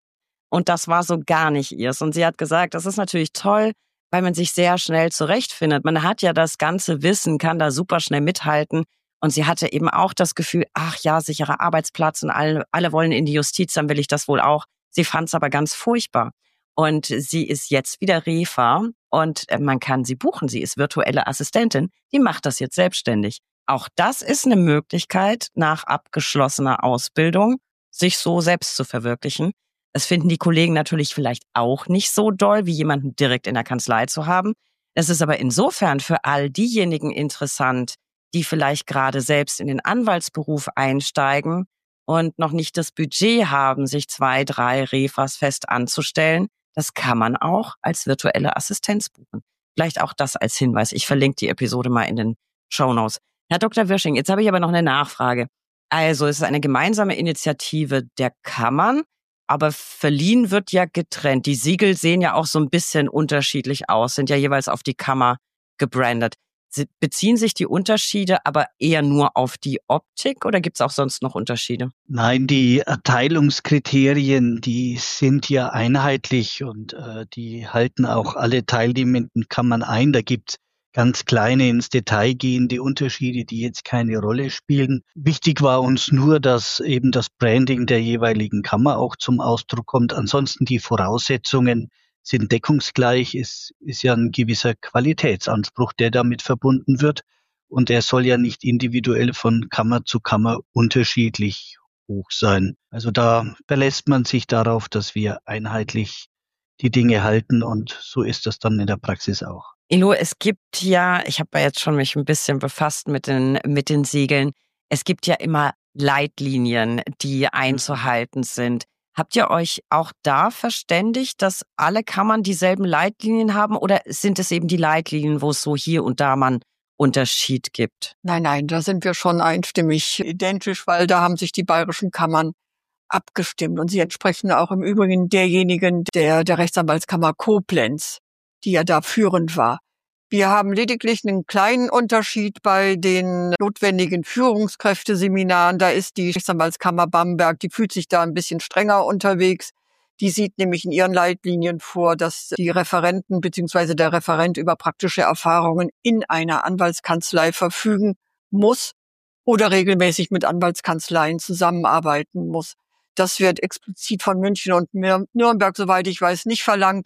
Und das war so gar nicht ihrs. Und sie hat gesagt, das ist natürlich toll, weil man sich sehr schnell zurechtfindet. Man hat ja das ganze Wissen, kann da super schnell mithalten. Und sie hatte eben auch das Gefühl, ach ja, sicherer Arbeitsplatz und alle wollen in die Justiz, dann will ich das wohl auch. Sie fand es aber ganz furchtbar. Und sie ist jetzt wieder Refa und man kann sie buchen. Sie ist virtuelle Assistentin. Die macht das jetzt selbstständig. Auch das ist eine Möglichkeit, nach abgeschlossener Ausbildung sich so selbst zu verwirklichen. Das finden die Kollegen natürlich vielleicht auch nicht so doll, wie jemanden direkt in der Kanzlei zu haben. Es ist aber insofern für all diejenigen interessant, die vielleicht gerade selbst in den Anwaltsberuf einsteigen und noch nicht das Budget haben, sich 2, 3 Refas fest anzustellen. Das kann man auch als virtuelle Assistenz buchen. Vielleicht auch das als Hinweis. Ich verlinke die Episode mal in den Shownotes. Herr Dr. Wirsching, jetzt habe ich aber noch eine Nachfrage. Also es ist eine gemeinsame Initiative der Kammern, aber verliehen wird ja getrennt. Die Siegel sehen ja auch so ein bisschen unterschiedlich aus, sind ja jeweils auf die Kammer gebrandet. Beziehen sich die Unterschiede aber eher nur auf die Optik oder gibt es auch sonst noch Unterschiede? Nein, die Erteilungskriterien, die sind ja einheitlich und die halten auch alle teilnehmenden Kammern ein. Da gibt's ganz kleine ins Detail gehende Unterschiede, die jetzt keine Rolle spielen. Wichtig war uns nur, dass eben das Branding der jeweiligen Kammer auch zum Ausdruck kommt. Ansonsten die Voraussetzungen sind deckungsgleich. Es ist ja ein gewisser Qualitätsanspruch, der damit verbunden wird. Und er soll ja nicht individuell von Kammer zu Kammer unterschiedlich hoch sein. Also da verlässt man sich darauf, dass wir einheitlich die Dinge halten und so ist das dann in der Praxis auch. Ilo, es gibt ja, ich habe ja jetzt schon mich ein bisschen befasst mit den Siegeln. Es gibt ja immer Leitlinien, die einzuhalten sind. Habt ihr euch auch da verständigt, dass alle Kammern dieselben Leitlinien haben oder sind es eben die Leitlinien, wo es so hier und da mal einen Unterschied gibt? Nein, da sind wir schon einstimmig identisch, weil da haben sich die bayerischen Kammern abgestimmt und sie entsprechen auch im Übrigen derjenigen der Rechtsanwaltskammer Koblenz, die ja da führend war. Wir haben lediglich einen kleinen Unterschied bei den notwendigen Führungskräfteseminaren. Da ist die Rechtsanwaltskammer Bamberg, die fühlt sich da ein bisschen strenger unterwegs. Die sieht nämlich in ihren Leitlinien vor, dass die Referenten bzw. der Referent über praktische Erfahrungen in einer Anwaltskanzlei verfügen muss oder regelmäßig mit Anwaltskanzleien zusammenarbeiten muss. Das wird explizit von München und Nürnberg, soweit ich weiß, nicht verlangt.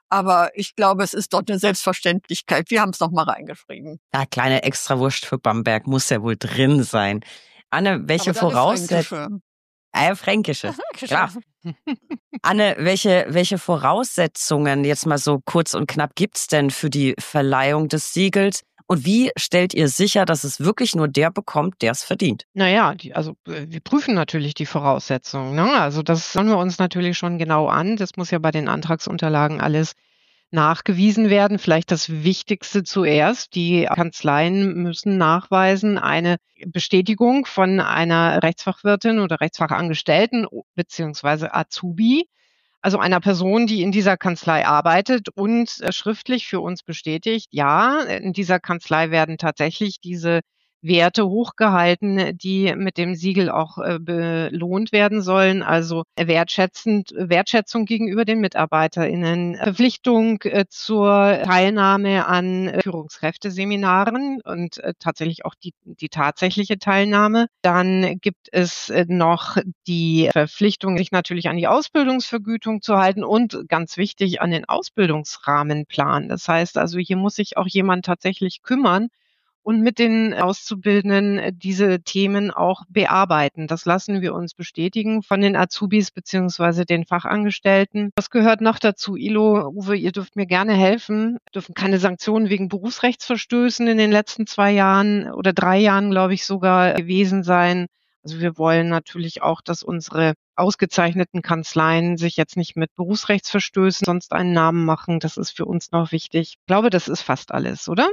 Aber ich glaube, es ist dort eine Selbstverständlichkeit. Wir haben es nochmal reingeschrieben. Ja, kleine Extrawurst für Bamberg muss ja wohl drin sein. Anne, welche Voraussetzungen? Fränkische, klar. Anne, welche Voraussetzungen, jetzt mal so kurz und knapp, gibt's denn für die Verleihung des Siegels? Und wie stellt ihr sicher, dass es wirklich nur der bekommt, der es verdient? Naja, wir prüfen natürlich die Voraussetzungen, ne? Also das schauen wir uns natürlich schon genau an. Das muss ja bei den Antragsunterlagen alles nachgewiesen werden. Vielleicht das Wichtigste zuerst. Die Kanzleien müssen nachweisen eine Bestätigung von einer Rechtsfachwirtin oder Rechtsfachangestellten beziehungsweise Azubi, also einer Person, die in dieser Kanzlei arbeitet und schriftlich für uns bestätigt, ja, in dieser Kanzlei werden tatsächlich diese Werte hochgehalten, die mit dem Siegel auch belohnt werden sollen. Also Wertschätzung gegenüber den MitarbeiterInnen, Verpflichtung zur Teilnahme an Führungskräfteseminaren und tatsächlich auch die tatsächliche Teilnahme. Dann gibt es noch die Verpflichtung, sich natürlich an die Ausbildungsvergütung zu halten und ganz wichtig an den Ausbildungsrahmenplan. Das heißt also, hier muss sich auch jemand tatsächlich kümmern und mit den Auszubildenden diese Themen auch bearbeiten. Das lassen wir uns bestätigen von den Azubis beziehungsweise den Fachangestellten. Was gehört noch dazu? Ilo, Uwe, ihr dürft mir gerne helfen. Dürfen keine Sanktionen wegen Berufsrechtsverstößen in den letzten 2 Jahren oder 3 Jahren, glaube ich, sogar gewesen sein. Also wir wollen natürlich auch, dass unsere ausgezeichneten Kanzleien sich jetzt nicht mit Berufsrechtsverstößen sonst einen Namen machen. Das ist für uns noch wichtig. Ich glaube, das ist fast alles, oder?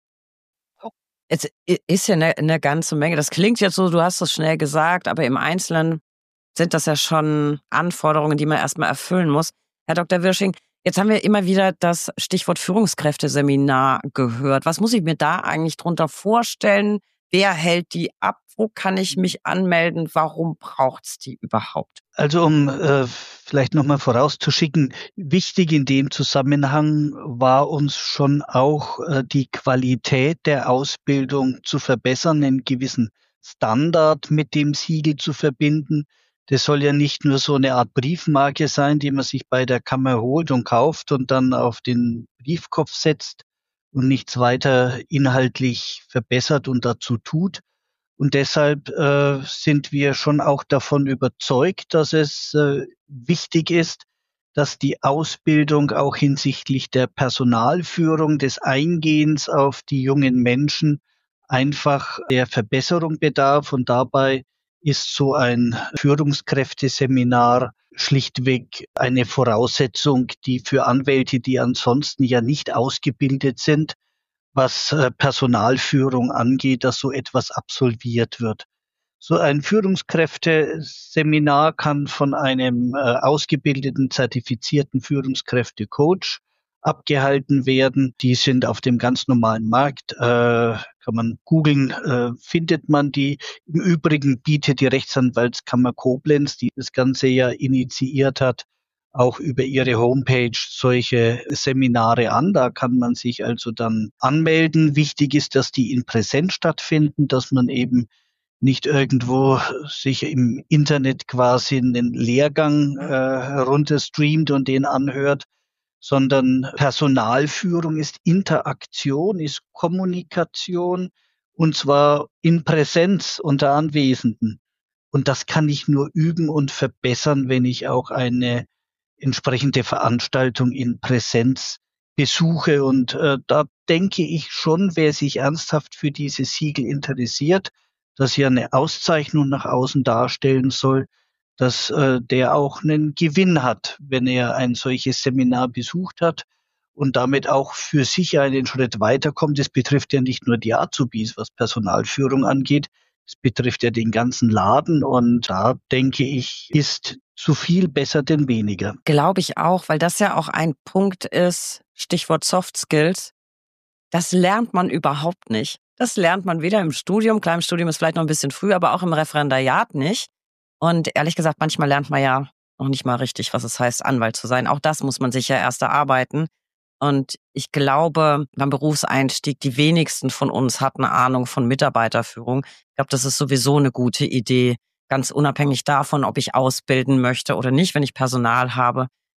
Es ist ja eine ganze Menge. Das klingt jetzt so, du hast es schnell gesagt, aber im Einzelnen sind das ja schon Anforderungen, die man erstmal erfüllen muss. Herr Dr. Wirsching, jetzt haben wir immer wieder das Stichwort Führungskräfteseminar gehört. Was muss ich mir da eigentlich drunter vorstellen? Wer hält die ab? Wo kann ich mich anmelden? Warum braucht's die überhaupt? Also um vielleicht nochmal vorauszuschicken, wichtig in dem Zusammenhang war uns schon auch die Qualität der Ausbildung zu verbessern, einen gewissen Standard mit dem Siegel zu verbinden. Das soll ja nicht nur so eine Art Briefmarke sein, die man sich bei der Kammer holt und kauft und dann auf den Briefkopf setzt und nichts weiter inhaltlich verbessert und dazu tut. Und deshalb sind wir schon auch davon überzeugt, dass es wichtig ist, dass die Ausbildung auch hinsichtlich der Personalführung, des Eingehens auf die jungen Menschen einfach der Verbesserung bedarf. Und dabei ist so ein Führungskräfteseminar schlichtweg eine Voraussetzung, die für Anwälte, die ansonsten ja nicht ausgebildet sind, was Personalführung angeht, dass so etwas absolviert wird. So ein Führungskräfteseminar kann von einem ausgebildeten, zertifizierten Führungskräftecoach abgehalten werden. Die sind auf dem ganz normalen Markt, kann man googeln, findet man die. Im Übrigen bietet die Rechtsanwaltskammer Koblenz, die das Ganze ja initiiert hat, auch über ihre Homepage solche Seminare an. Da kann man sich also dann anmelden. Wichtig ist, dass die in Präsenz stattfinden, dass man eben nicht irgendwo sich im Internet quasi einen Lehrgang runterstreamt und den anhört, sondern Personalführung ist Interaktion, ist Kommunikation und zwar in Präsenz unter Anwesenden. Und das kann ich nur üben und verbessern, wenn ich auch eine entsprechende Veranstaltung in Präsenz besuche. Und da denke ich schon, wer sich ernsthaft für dieses Siegel interessiert, das ja eine Auszeichnung nach außen darstellen soll, dass der auch einen Gewinn hat, wenn er ein solches Seminar besucht hat und damit auch für sich einen Schritt weiterkommt. Das betrifft ja nicht nur die Azubis, was Personalführung angeht. Es betrifft ja den ganzen Laden und da denke ich, ist zu viel besser denn weniger. Glaube ich auch, weil das ja auch ein Punkt ist, Stichwort Soft Skills. Das lernt man überhaupt nicht. Das lernt man weder im Studium, klar im Studium ist vielleicht noch ein bisschen früh, aber auch im Referendariat nicht. Und ehrlich gesagt, manchmal lernt man ja noch nicht mal richtig, was es heißt, Anwalt zu sein. Auch das muss man sich ja erst erarbeiten. Und ich glaube, beim Berufseinstieg, die wenigsten von uns hatten eine Ahnung von Mitarbeiterführung. Ich glaube, das ist sowieso eine gute Idee, ganz unabhängig davon, ob ich ausbilden möchte oder nicht, wenn ich Personal habe,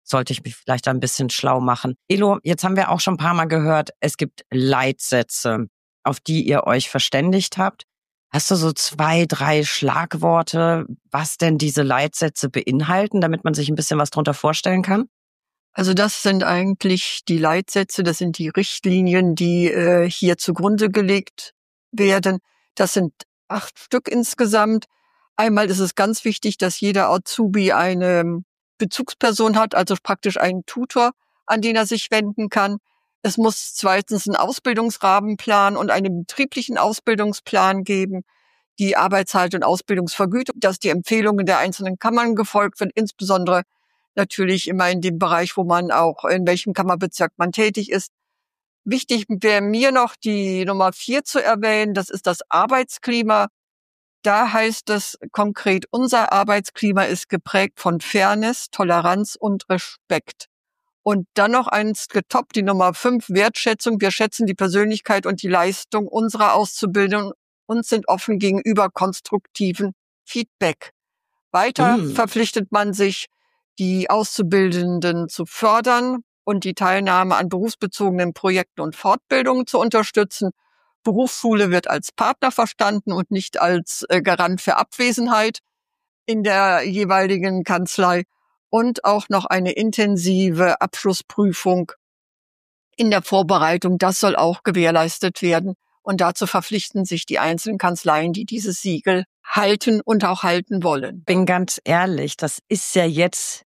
sollte ich mich vielleicht ein bisschen schlau machen. Elo, jetzt haben wir auch schon ein paar Mal gehört, es gibt Leitsätze, auf die ihr euch verständigt habt. Hast du so 2, 3 Schlagworte, was denn diese Leitsätze beinhalten, damit man sich ein bisschen was drunter vorstellen kann? Also das sind eigentlich die Leitsätze, das sind die Richtlinien, die hier zugrunde gelegt werden. Das sind 8 Stück insgesamt. Einmal ist es ganz wichtig, dass jeder Azubi eine Bezugsperson hat, also praktisch einen Tutor, an den er sich wenden kann. Es muss zweitens einen Ausbildungsrahmenplan und einen betrieblichen Ausbildungsplan geben, die Arbeitszeit- und Ausbildungsvergütung, dass die Empfehlungen der einzelnen Kammern gefolgt werden, insbesondere natürlich immer in dem Bereich, wo man auch, in welchem Kammerbezirk man tätig ist. Wichtig wäre mir noch die Nummer 4 zu erwähnen, das ist das Arbeitsklima. Da heißt es konkret, unser Arbeitsklima ist geprägt von Fairness, Toleranz und Respekt. Und dann noch eins getoppt, die Nummer 5, Wertschätzung. Wir schätzen die Persönlichkeit und die Leistung unserer Auszubildenden und sind offen gegenüber konstruktiven Feedback. Weiter verpflichtet man sich, die Auszubildenden zu fördern und die Teilnahme an berufsbezogenen Projekten und Fortbildungen zu unterstützen. Berufsschule wird als Partner verstanden und nicht als Garant für Abwesenheit in der jeweiligen Kanzlei. Und auch noch eine intensive Abschlussprüfung in der Vorbereitung. Das soll auch gewährleistet werden. Und dazu verpflichten sich die einzelnen Kanzleien, die dieses Siegel halten und auch halten wollen. Bin ganz ehrlich, das ist ja jetzt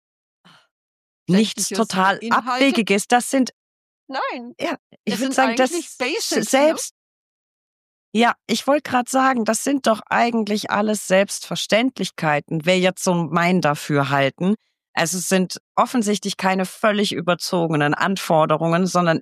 nichts total Abwegiges. Das sind, nein, ja, ich es würde sind sagen, das eigentlich Basics, selbst, ja, ich wollte gerade sagen, das sind doch eigentlich alles Selbstverständlichkeiten, wer jetzt so mein Dafürhalten. Also es sind offensichtlich keine völlig überzogenen Anforderungen, sondern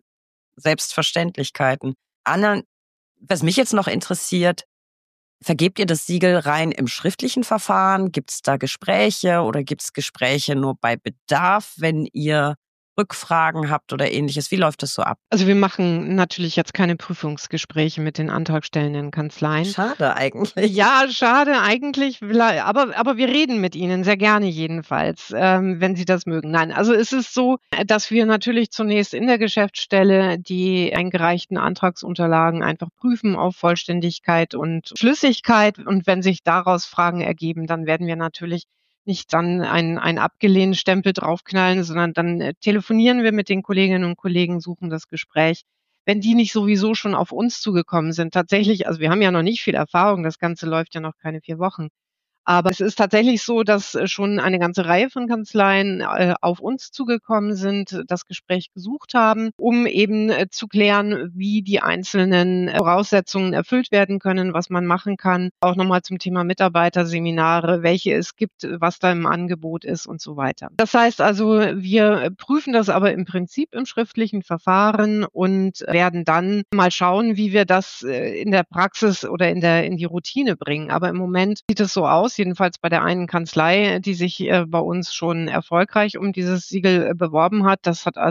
Selbstverständlichkeiten. Anna, was mich jetzt noch interessiert, vergebt ihr das Siegel rein im schriftlichen Verfahren? Gibt es da Gespräche oder gibt es Gespräche nur bei Bedarf, wenn ihr Rückfragen habt oder ähnliches? Wie läuft das so ab? Also wir machen natürlich jetzt keine Prüfungsgespräche mit den antragstellenden Kanzleien. Schade eigentlich. Ja, schade eigentlich, aber wir reden mit ihnen sehr gerne jedenfalls, wenn sie das mögen. Nein, also es ist so, dass wir natürlich zunächst in der Geschäftsstelle die eingereichten Antragsunterlagen einfach prüfen auf Vollständigkeit und Schlüssigkeit. Und wenn sich daraus Fragen ergeben, dann werden wir natürlich nicht dann einen abgelehnten Stempel draufknallen, sondern dann telefonieren wir mit den Kolleginnen und Kollegen, suchen das Gespräch. Wenn die nicht sowieso schon auf uns zugekommen sind, tatsächlich, also wir haben ja noch nicht viel Erfahrung, das Ganze läuft ja noch keine 4 Wochen. Aber es ist tatsächlich so, dass schon eine ganze Reihe von Kanzleien auf uns zugekommen sind, das Gespräch gesucht haben, um eben zu klären, wie die einzelnen Voraussetzungen erfüllt werden können, was man machen kann. Auch nochmal zum Thema Mitarbeiterseminare, welche es gibt, was da im Angebot ist und so weiter. Das heißt also, wir prüfen das aber im Prinzip im schriftlichen Verfahren und werden dann mal schauen, wie wir das in der Praxis oder in die Routine bringen. Aber im Moment sieht es so aus, jedenfalls bei der einen Kanzlei, die sich bei uns schon erfolgreich um dieses Siegel beworben hat. Es hat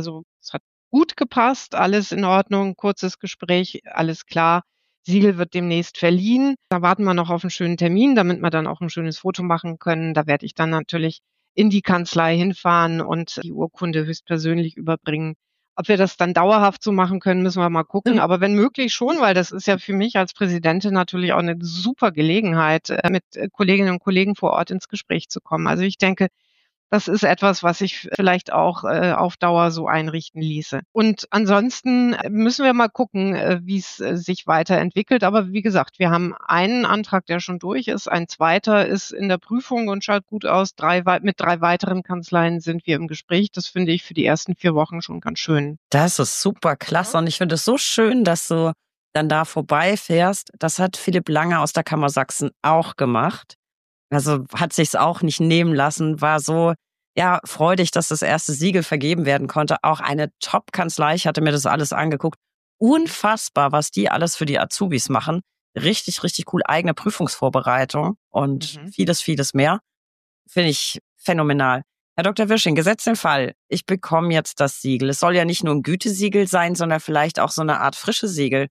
gut gepasst, alles in Ordnung, kurzes Gespräch, alles klar. Siegel wird demnächst verliehen. Da warten wir noch auf einen schönen Termin, damit wir dann auch ein schönes Foto machen können. Da werde ich dann natürlich in die Kanzlei hinfahren und die Urkunde höchstpersönlich überbringen. Ob wir das dann dauerhaft so machen können, müssen wir mal gucken. Aber wenn möglich schon, weil das ist ja für mich als Präsidentin natürlich auch eine super Gelegenheit, mit Kolleginnen und Kollegen vor Ort ins Gespräch zu kommen. Also ich denke, das ist etwas, was sich vielleicht auch auf Dauer so einrichten ließe. Und ansonsten müssen wir mal gucken, wie es sich weiterentwickelt. Aber wie gesagt, wir haben einen Antrag, der schon durch ist. Ein zweiter ist in der Prüfung und schaut gut aus. Mit 3 weiteren Kanzleien sind wir im Gespräch. Das finde ich für die ersten 4 Wochen schon ganz schön. Das ist super klasse. Und ich finde es so schön, dass du dann da vorbeifährst. Das hat Philipp Lange aus der Kammer Sachsen auch gemacht. Also hat sich's auch nicht nehmen lassen, war so, ja, freudig, dass das erste Siegel vergeben werden konnte. Auch eine Top-Kanzlei, ich hatte mir das alles angeguckt. Unfassbar, was die alles für die Azubis machen. Richtig, richtig cool. Eigene Prüfungsvorbereitung und vieles mehr. Finde ich phänomenal. Herr Dr. Wirsching, gesetzt den Fall, ich bekomme jetzt das Siegel. Es soll ja nicht nur ein Gütesiegel sein, sondern vielleicht auch so eine Art frische Siegel.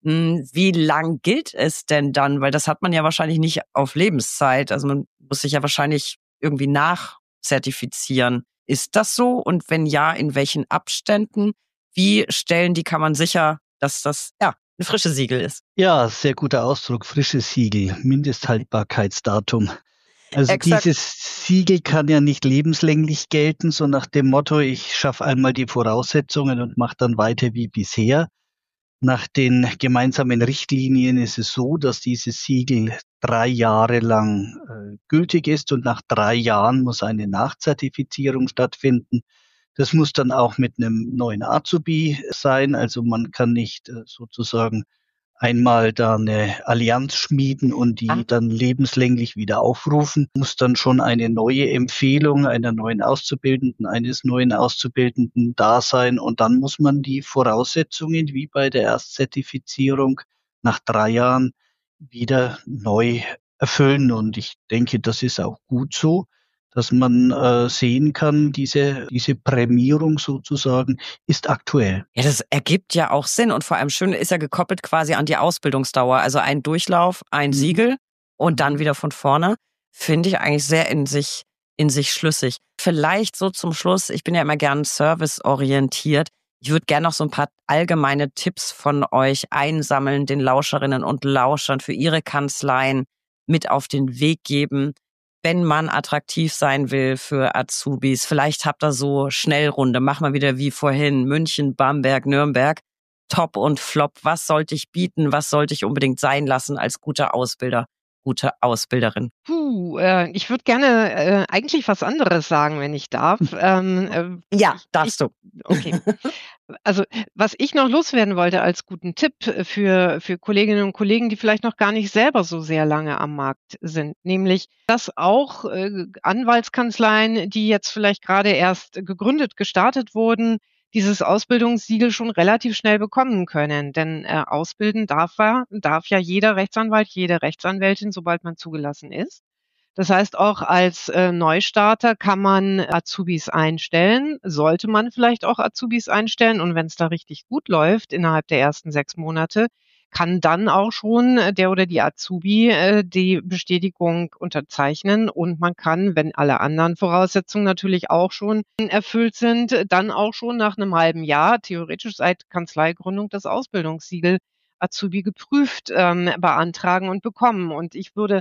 Wie lang gilt es denn dann? Weil das hat man ja wahrscheinlich nicht auf Lebenszeit. Also man muss sich ja wahrscheinlich irgendwie nachzertifizieren. Ist das so? Und wenn ja, in welchen Abständen? Wie stellen die Kammern sicher, dass das ein frisches Siegel ist? Ja, sehr guter Ausdruck, frisches Siegel, Mindesthaltbarkeitsdatum. Also Exakt. dieses Siegel kann ja nicht lebenslänglich gelten, so nach dem Motto, ich schaffe einmal die Voraussetzungen und mache dann weiter wie bisher. Nach den gemeinsamen Richtlinien ist es so, dass dieses Siegel 3 Jahre lang gültig ist und nach 3 Jahren muss eine Nachzertifizierung stattfinden. Das muss dann auch mit einem neuen Azubi sein. Also man kann nicht sozusagen einmal da eine Allianz schmieden und die dann lebenslänglich wieder aufrufen. Muss dann schon eine neue Empfehlung einer neuen Auszubildenden, eines neuen Auszubildenden da sein. Und dann muss man die Voraussetzungen wie bei der Erstzertifizierung nach 3 Jahren wieder neu erfüllen. Und ich denke, das ist auch gut so, dass man sehen kann, diese Prämierung sozusagen ist aktuell. Ja, das ergibt ja auch Sinn und vor allem schön ist ja gekoppelt quasi an die Ausbildungsdauer. Also ein Durchlauf, ein Siegel und dann wieder von vorne. Finde ich eigentlich sehr in sich schlüssig. Vielleicht so zum Schluss, ich bin ja immer gern serviceorientiert. Ich würde gerne noch so ein paar allgemeine Tipps von euch einsammeln, den Lauscherinnen und Lauschern für ihre Kanzleien mit auf den Weg geben, wenn man attraktiv sein will für Azubis. Vielleicht habt ihr so Schnellrunde, mach mal wieder wie vorhin, München, Bamberg, Nürnberg, Top und Flop. Was sollte ich bieten, was sollte ich unbedingt sein lassen als guter Ausbilder, gute Ausbilderin? Ich würde gerne eigentlich was anderes sagen, wenn ich darf. Ja, darfst du. Okay. Also, was ich noch loswerden wollte als guten Tipp für Kolleginnen und Kollegen, die vielleicht noch gar nicht selber so sehr lange am Markt sind, nämlich, dass auch Anwaltskanzleien, die jetzt vielleicht gerade erst gegründet, gestartet wurden, dieses Ausbildungssiegel schon relativ schnell bekommen können. Denn ausbilden darf ja jeder Rechtsanwalt, jede Rechtsanwältin, sobald man zugelassen ist. Das heißt, auch als Neustarter kann man Azubis einstellen, sollte man vielleicht auch Azubis einstellen. Und wenn es da richtig gut läuft innerhalb der ersten 6 Monate, kann dann auch schon der oder die Azubi die Bestätigung unterzeichnen. Und man kann, wenn alle anderen Voraussetzungen natürlich auch schon erfüllt sind, dann auch schon nach einem halben Jahr, theoretisch seit Kanzleigründung, das Ausbildungssiegel Azubi geprüft beantragen und bekommen. Und ich würde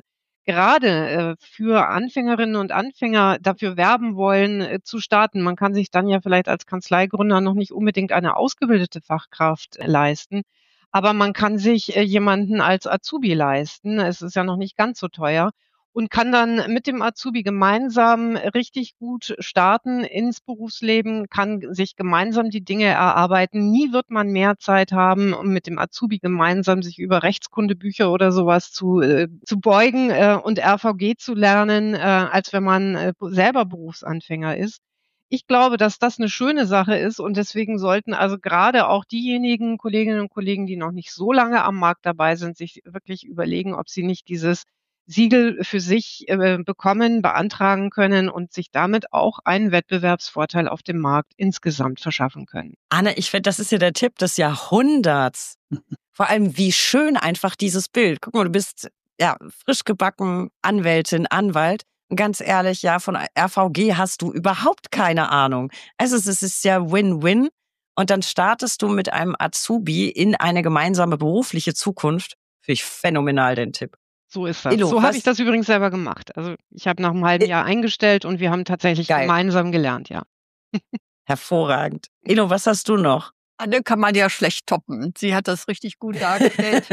gerade für Anfängerinnen und Anfänger dafür werben wollen, zu starten. Man kann sich dann ja vielleicht als Kanzleigründer noch nicht unbedingt eine ausgebildete Fachkraft leisten, aber man kann sich jemanden als Azubi leisten. Es ist ja noch nicht ganz so teuer und kann dann mit dem Azubi gemeinsam richtig gut starten ins Berufsleben, kann sich gemeinsam die Dinge erarbeiten. Nie wird man mehr Zeit haben, um mit dem Azubi gemeinsam sich über Rechtskundebücher oder sowas zu beugen und RVG zu lernen, als wenn man selber Berufsanfänger ist. Ich glaube, dass das eine schöne Sache ist und deswegen sollten also gerade auch diejenigen Kolleginnen und Kollegen, die noch nicht so lange am Markt dabei sind, sich wirklich überlegen, ob sie nicht dieses Siegel für sich bekommen, beantragen können und sich damit auch einen Wettbewerbsvorteil auf dem Markt insgesamt verschaffen können. Anne, ich finde, das ist ja der Tipp des Jahrhunderts. Vor allem, wie schön einfach dieses Bild. Guck mal, du bist ja frisch gebacken Anwältin, Anwalt. Und ganz ehrlich, ja, von RVG hast du überhaupt keine Ahnung. Also es ist ja Win-Win. Und dann startest du mit einem Azubi in eine gemeinsame berufliche Zukunft. Finde ich phänomenal, den Tipp. So ist das. Illo, So habe ich das übrigens selber gemacht. Also ich habe nach einem halben Jahr eingestellt und wir haben tatsächlich Geil. gemeinsam gelernt, ja. Hervorragend. Illo, was hast du noch? Anne kann man ja schlecht toppen. Sie hat das richtig gut dargestellt.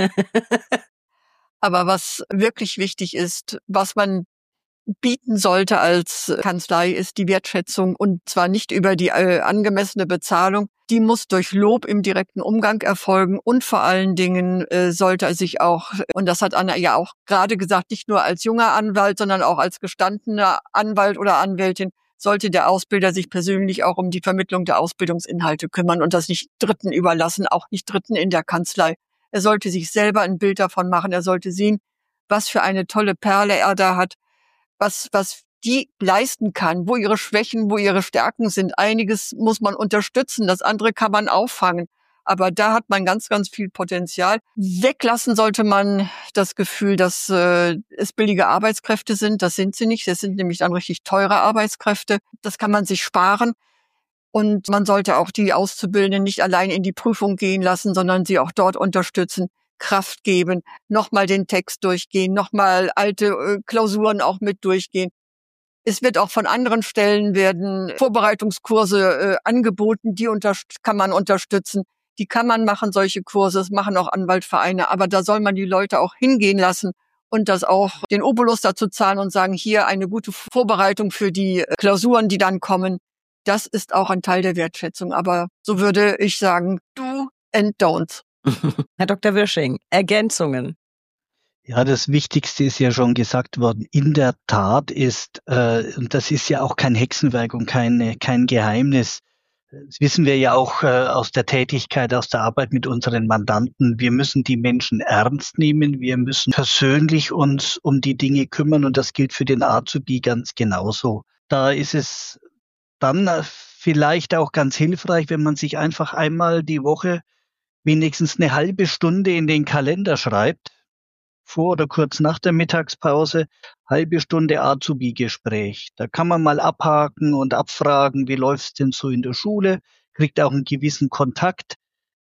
Aber was wirklich wichtig ist, was man bieten sollte als Kanzlei, ist die Wertschätzung und zwar nicht über die angemessene Bezahlung. Die muss durch Lob im direkten Umgang erfolgen und vor allen Dingen sollte er sich auch, und das hat Anna ja auch gerade gesagt, nicht nur als junger Anwalt, sondern auch als gestandener Anwalt oder Anwältin, sollte der Ausbilder sich persönlich auch um die Vermittlung der Ausbildungsinhalte kümmern und das nicht Dritten überlassen, auch nicht Dritten in der Kanzlei. Er sollte sich selber ein Bild davon machen, er sollte sehen, was für eine tolle Perle er da hat, was die leisten kann, wo ihre Schwächen, wo ihre Stärken sind. Einiges muss man unterstützen, das andere kann man auffangen. Aber da hat man ganz, ganz viel Potenzial. Weglassen sollte man das Gefühl, dass es billige Arbeitskräfte sind. Das sind sie nicht. Das sind nämlich dann richtig teure Arbeitskräfte. Das kann man sich sparen. Und man sollte auch die Auszubildenden nicht allein in die Prüfung gehen lassen, sondern sie auch dort unterstützen, Kraft geben, nochmal den Text durchgehen, nochmal alte Klausuren auch mit durchgehen. Es wird auch von anderen Stellen werden Vorbereitungskurse angeboten, die kann man unterstützen. Die kann man machen, solche Kurse, das machen auch Anwaltvereine, aber da soll man die Leute auch hingehen lassen und das auch den Obolus dazu zahlen und sagen, hier eine gute Vorbereitung für die Klausuren, die dann kommen. Das ist auch ein Teil der Wertschätzung, aber so würde ich sagen, do and don't. Herr Dr. Wirsching, Ergänzungen. Ja, das Wichtigste ist ja schon gesagt worden. In der Tat ist, und das ist ja auch kein Hexenwerk und kein Geheimnis, das wissen wir ja auch aus der Tätigkeit, aus der Arbeit mit unseren Mandanten. Wir müssen die Menschen ernst nehmen. Wir müssen persönlich uns um die Dinge kümmern und das gilt für den Azubi ganz genauso. Da ist es dann vielleicht auch ganz hilfreich, wenn man sich einfach einmal die Woche wenigstens eine halbe Stunde in den Kalender schreibt, vor oder kurz nach der Mittagspause, halbe Stunde Azubi-Gespräch. Da kann man mal abhaken und abfragen, wie läuft's denn so in der Schule, kriegt auch einen gewissen Kontakt,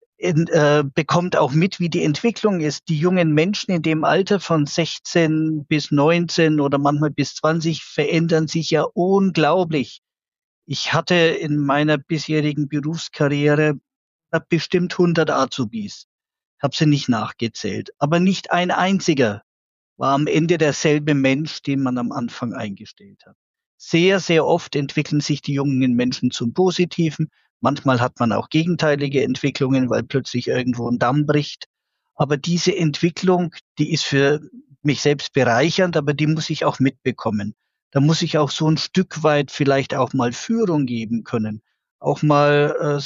bekommt auch mit, wie die Entwicklung ist. Die jungen Menschen in dem Alter von 16 bis 19 oder manchmal bis 20 verändern sich ja unglaublich. Ich hatte in meiner bisherigen Berufskarriere bestimmt 100 Azubis. Habe sie nicht nachgezählt. Aber nicht ein einziger war am Ende derselbe Mensch, den man am Anfang eingestellt hat. Sehr, sehr oft entwickeln sich die jungen Menschen zum Positiven. Manchmal hat man auch gegenteilige Entwicklungen, weil plötzlich irgendwo ein Damm bricht. Aber diese Entwicklung, die ist für mich selbst bereichernd, aber die muss ich auch mitbekommen. Da muss ich auch so ein Stück weit vielleicht auch mal Führung geben können. Auch mal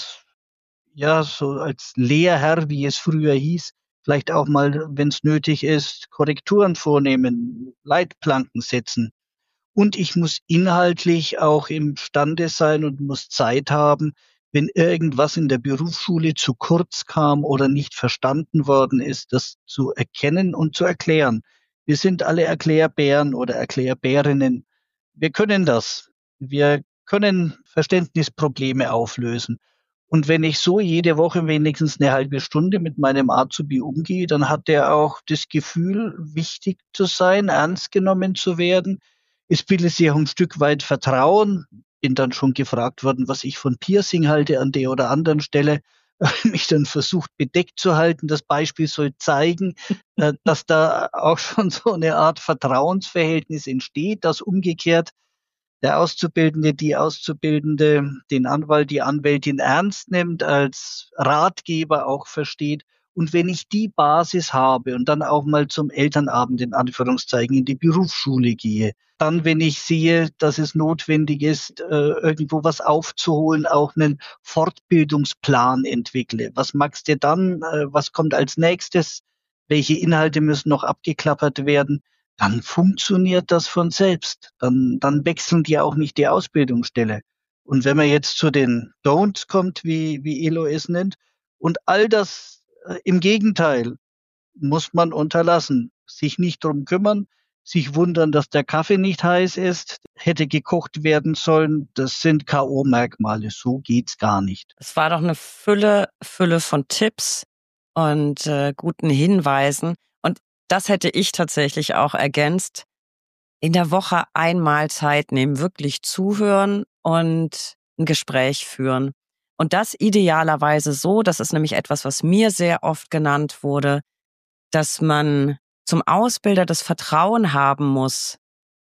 so als Lehrherr, wie es früher hieß, vielleicht auch mal, wenn es nötig ist, Korrekturen vornehmen, Leitplanken setzen. Und ich muss inhaltlich auch imstande sein und muss Zeit haben, wenn irgendwas in der Berufsschule zu kurz kam oder nicht verstanden worden ist, das zu erkennen und zu erklären. Wir sind alle Erklärbären oder Erklärbärinnen. Wir können das. Wir können Verständnisprobleme auflösen. Und wenn ich so jede Woche wenigstens eine halbe Stunde mit meinem Azubi umgehe, dann hat er auch das Gefühl, wichtig zu sein, ernst genommen zu werden. Es bildet sich auch ein Stück weit Vertrauen. Bin dann schon gefragt worden, was ich von Piercing halte an der oder anderen Stelle. Mich dann versucht, bedeckt zu halten. Das Beispiel soll zeigen, dass da auch schon so eine Art Vertrauensverhältnis entsteht, dass umgekehrt der Auszubildende, die Auszubildende, den Anwalt, die Anwältin ernst nimmt, als Ratgeber auch versteht. Und wenn ich die Basis habe und dann auch mal zum Elternabend in Anführungszeichen in die Berufsschule gehe, dann, wenn ich sehe, dass es notwendig ist, irgendwo was aufzuholen, auch einen Fortbildungsplan entwickle. Was magst du dann? Was kommt als nächstes? Welche Inhalte müssen noch abgeklappert werden? Dann funktioniert das von selbst. Dann wechseln die auch nicht die Ausbildungsstelle. Und wenn man jetzt zu den Don'ts kommt, wie Elo es nennt, und all das im Gegenteil muss man unterlassen. Sich nicht drum kümmern, sich wundern, dass der Kaffee nicht heiß ist, hätte gekocht werden sollen. Das sind K.O.-Merkmale. So geht's gar nicht. Es war doch eine Fülle von Tipps und guten Hinweisen. Und das hätte ich tatsächlich auch ergänzt. In der Woche einmal Zeit nehmen, wirklich zuhören und ein Gespräch führen. Und das idealerweise so, das ist nämlich etwas, was mir sehr oft genannt wurde, dass man zum Ausbilder das Vertrauen haben muss,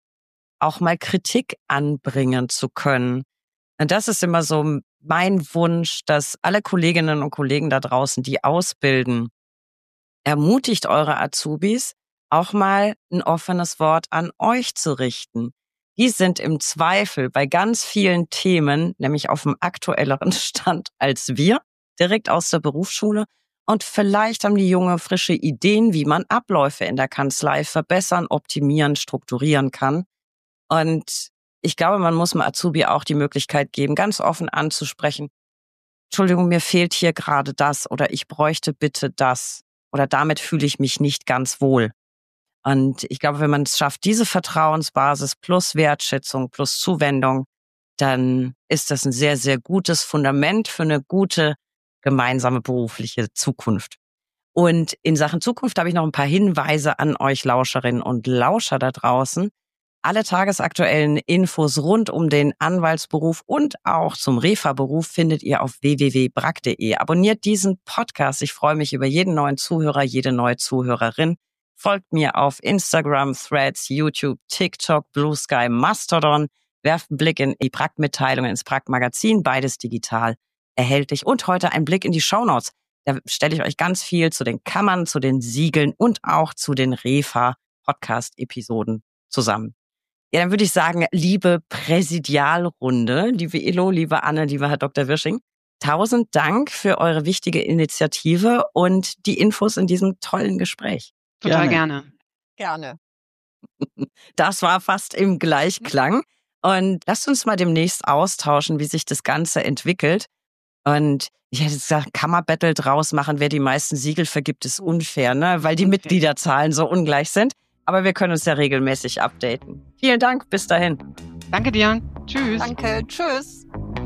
auch mal Kritik anbringen zu können. Und das ist immer so mein Wunsch, dass alle Kolleginnen und Kollegen da draußen, die ausbilden, ermutigt eure Azubis, auch mal ein offenes Wort an euch zu richten. Die sind im Zweifel bei ganz vielen Themen, nämlich auf dem aktuelleren Stand als wir, direkt aus der Berufsschule. Und vielleicht haben die junge, frische Ideen, wie man Abläufe in der Kanzlei verbessern, optimieren, strukturieren kann. Und ich glaube, man muss dem Azubi auch die Möglichkeit geben, ganz offen anzusprechen, Entschuldigung, mir fehlt hier gerade das oder ich bräuchte bitte das oder damit fühle ich mich nicht ganz wohl. Und ich glaube, wenn man es schafft, diese Vertrauensbasis plus Wertschätzung plus Zuwendung, dann ist das ein sehr, sehr gutes Fundament für eine gute gemeinsame berufliche Zukunft. Und in Sachen Zukunft habe ich noch ein paar Hinweise an euch Lauscherinnen und Lauscher da draußen. Alle tagesaktuellen Infos rund um den Anwaltsberuf und auch zum Refa-Beruf findet ihr auf www.brack.de. Abonniert diesen Podcast. Ich freue mich über jeden neuen Zuhörer, jede neue Zuhörerin. Folgt mir auf Instagram, Threads, YouTube, TikTok, Blue Sky, Mastodon. Werft einen Blick in die Brack-Mitteilungen, ins Brack-Magazin, beides digital erhältlich. Und heute ein Blick in die Shownotes. Da stelle ich euch ganz viel zu den Kammern, zu den Siegeln und auch zu den Refa-Podcast-Episoden zusammen. Ja, dann würde ich sagen, liebe Präsidialrunde, liebe Elo, liebe Anne, lieber Herr Dr. Wirsching, 1000 Dank für eure wichtige Initiative und die Infos in diesem tollen Gespräch. Total gerne. Gerne. Das war fast im Gleichklang. Und lasst uns mal demnächst austauschen, wie sich das Ganze entwickelt. Und ich hätte gesagt, Kammerbattle draus machen, wer die meisten Siegel vergibt, ist unfair, ne? Weil die Mitgliederzahlen so ungleich sind. Aber wir können uns ja regelmäßig updaten. Vielen Dank, bis dahin. Danke dir. Tschüss. Danke, tschüss.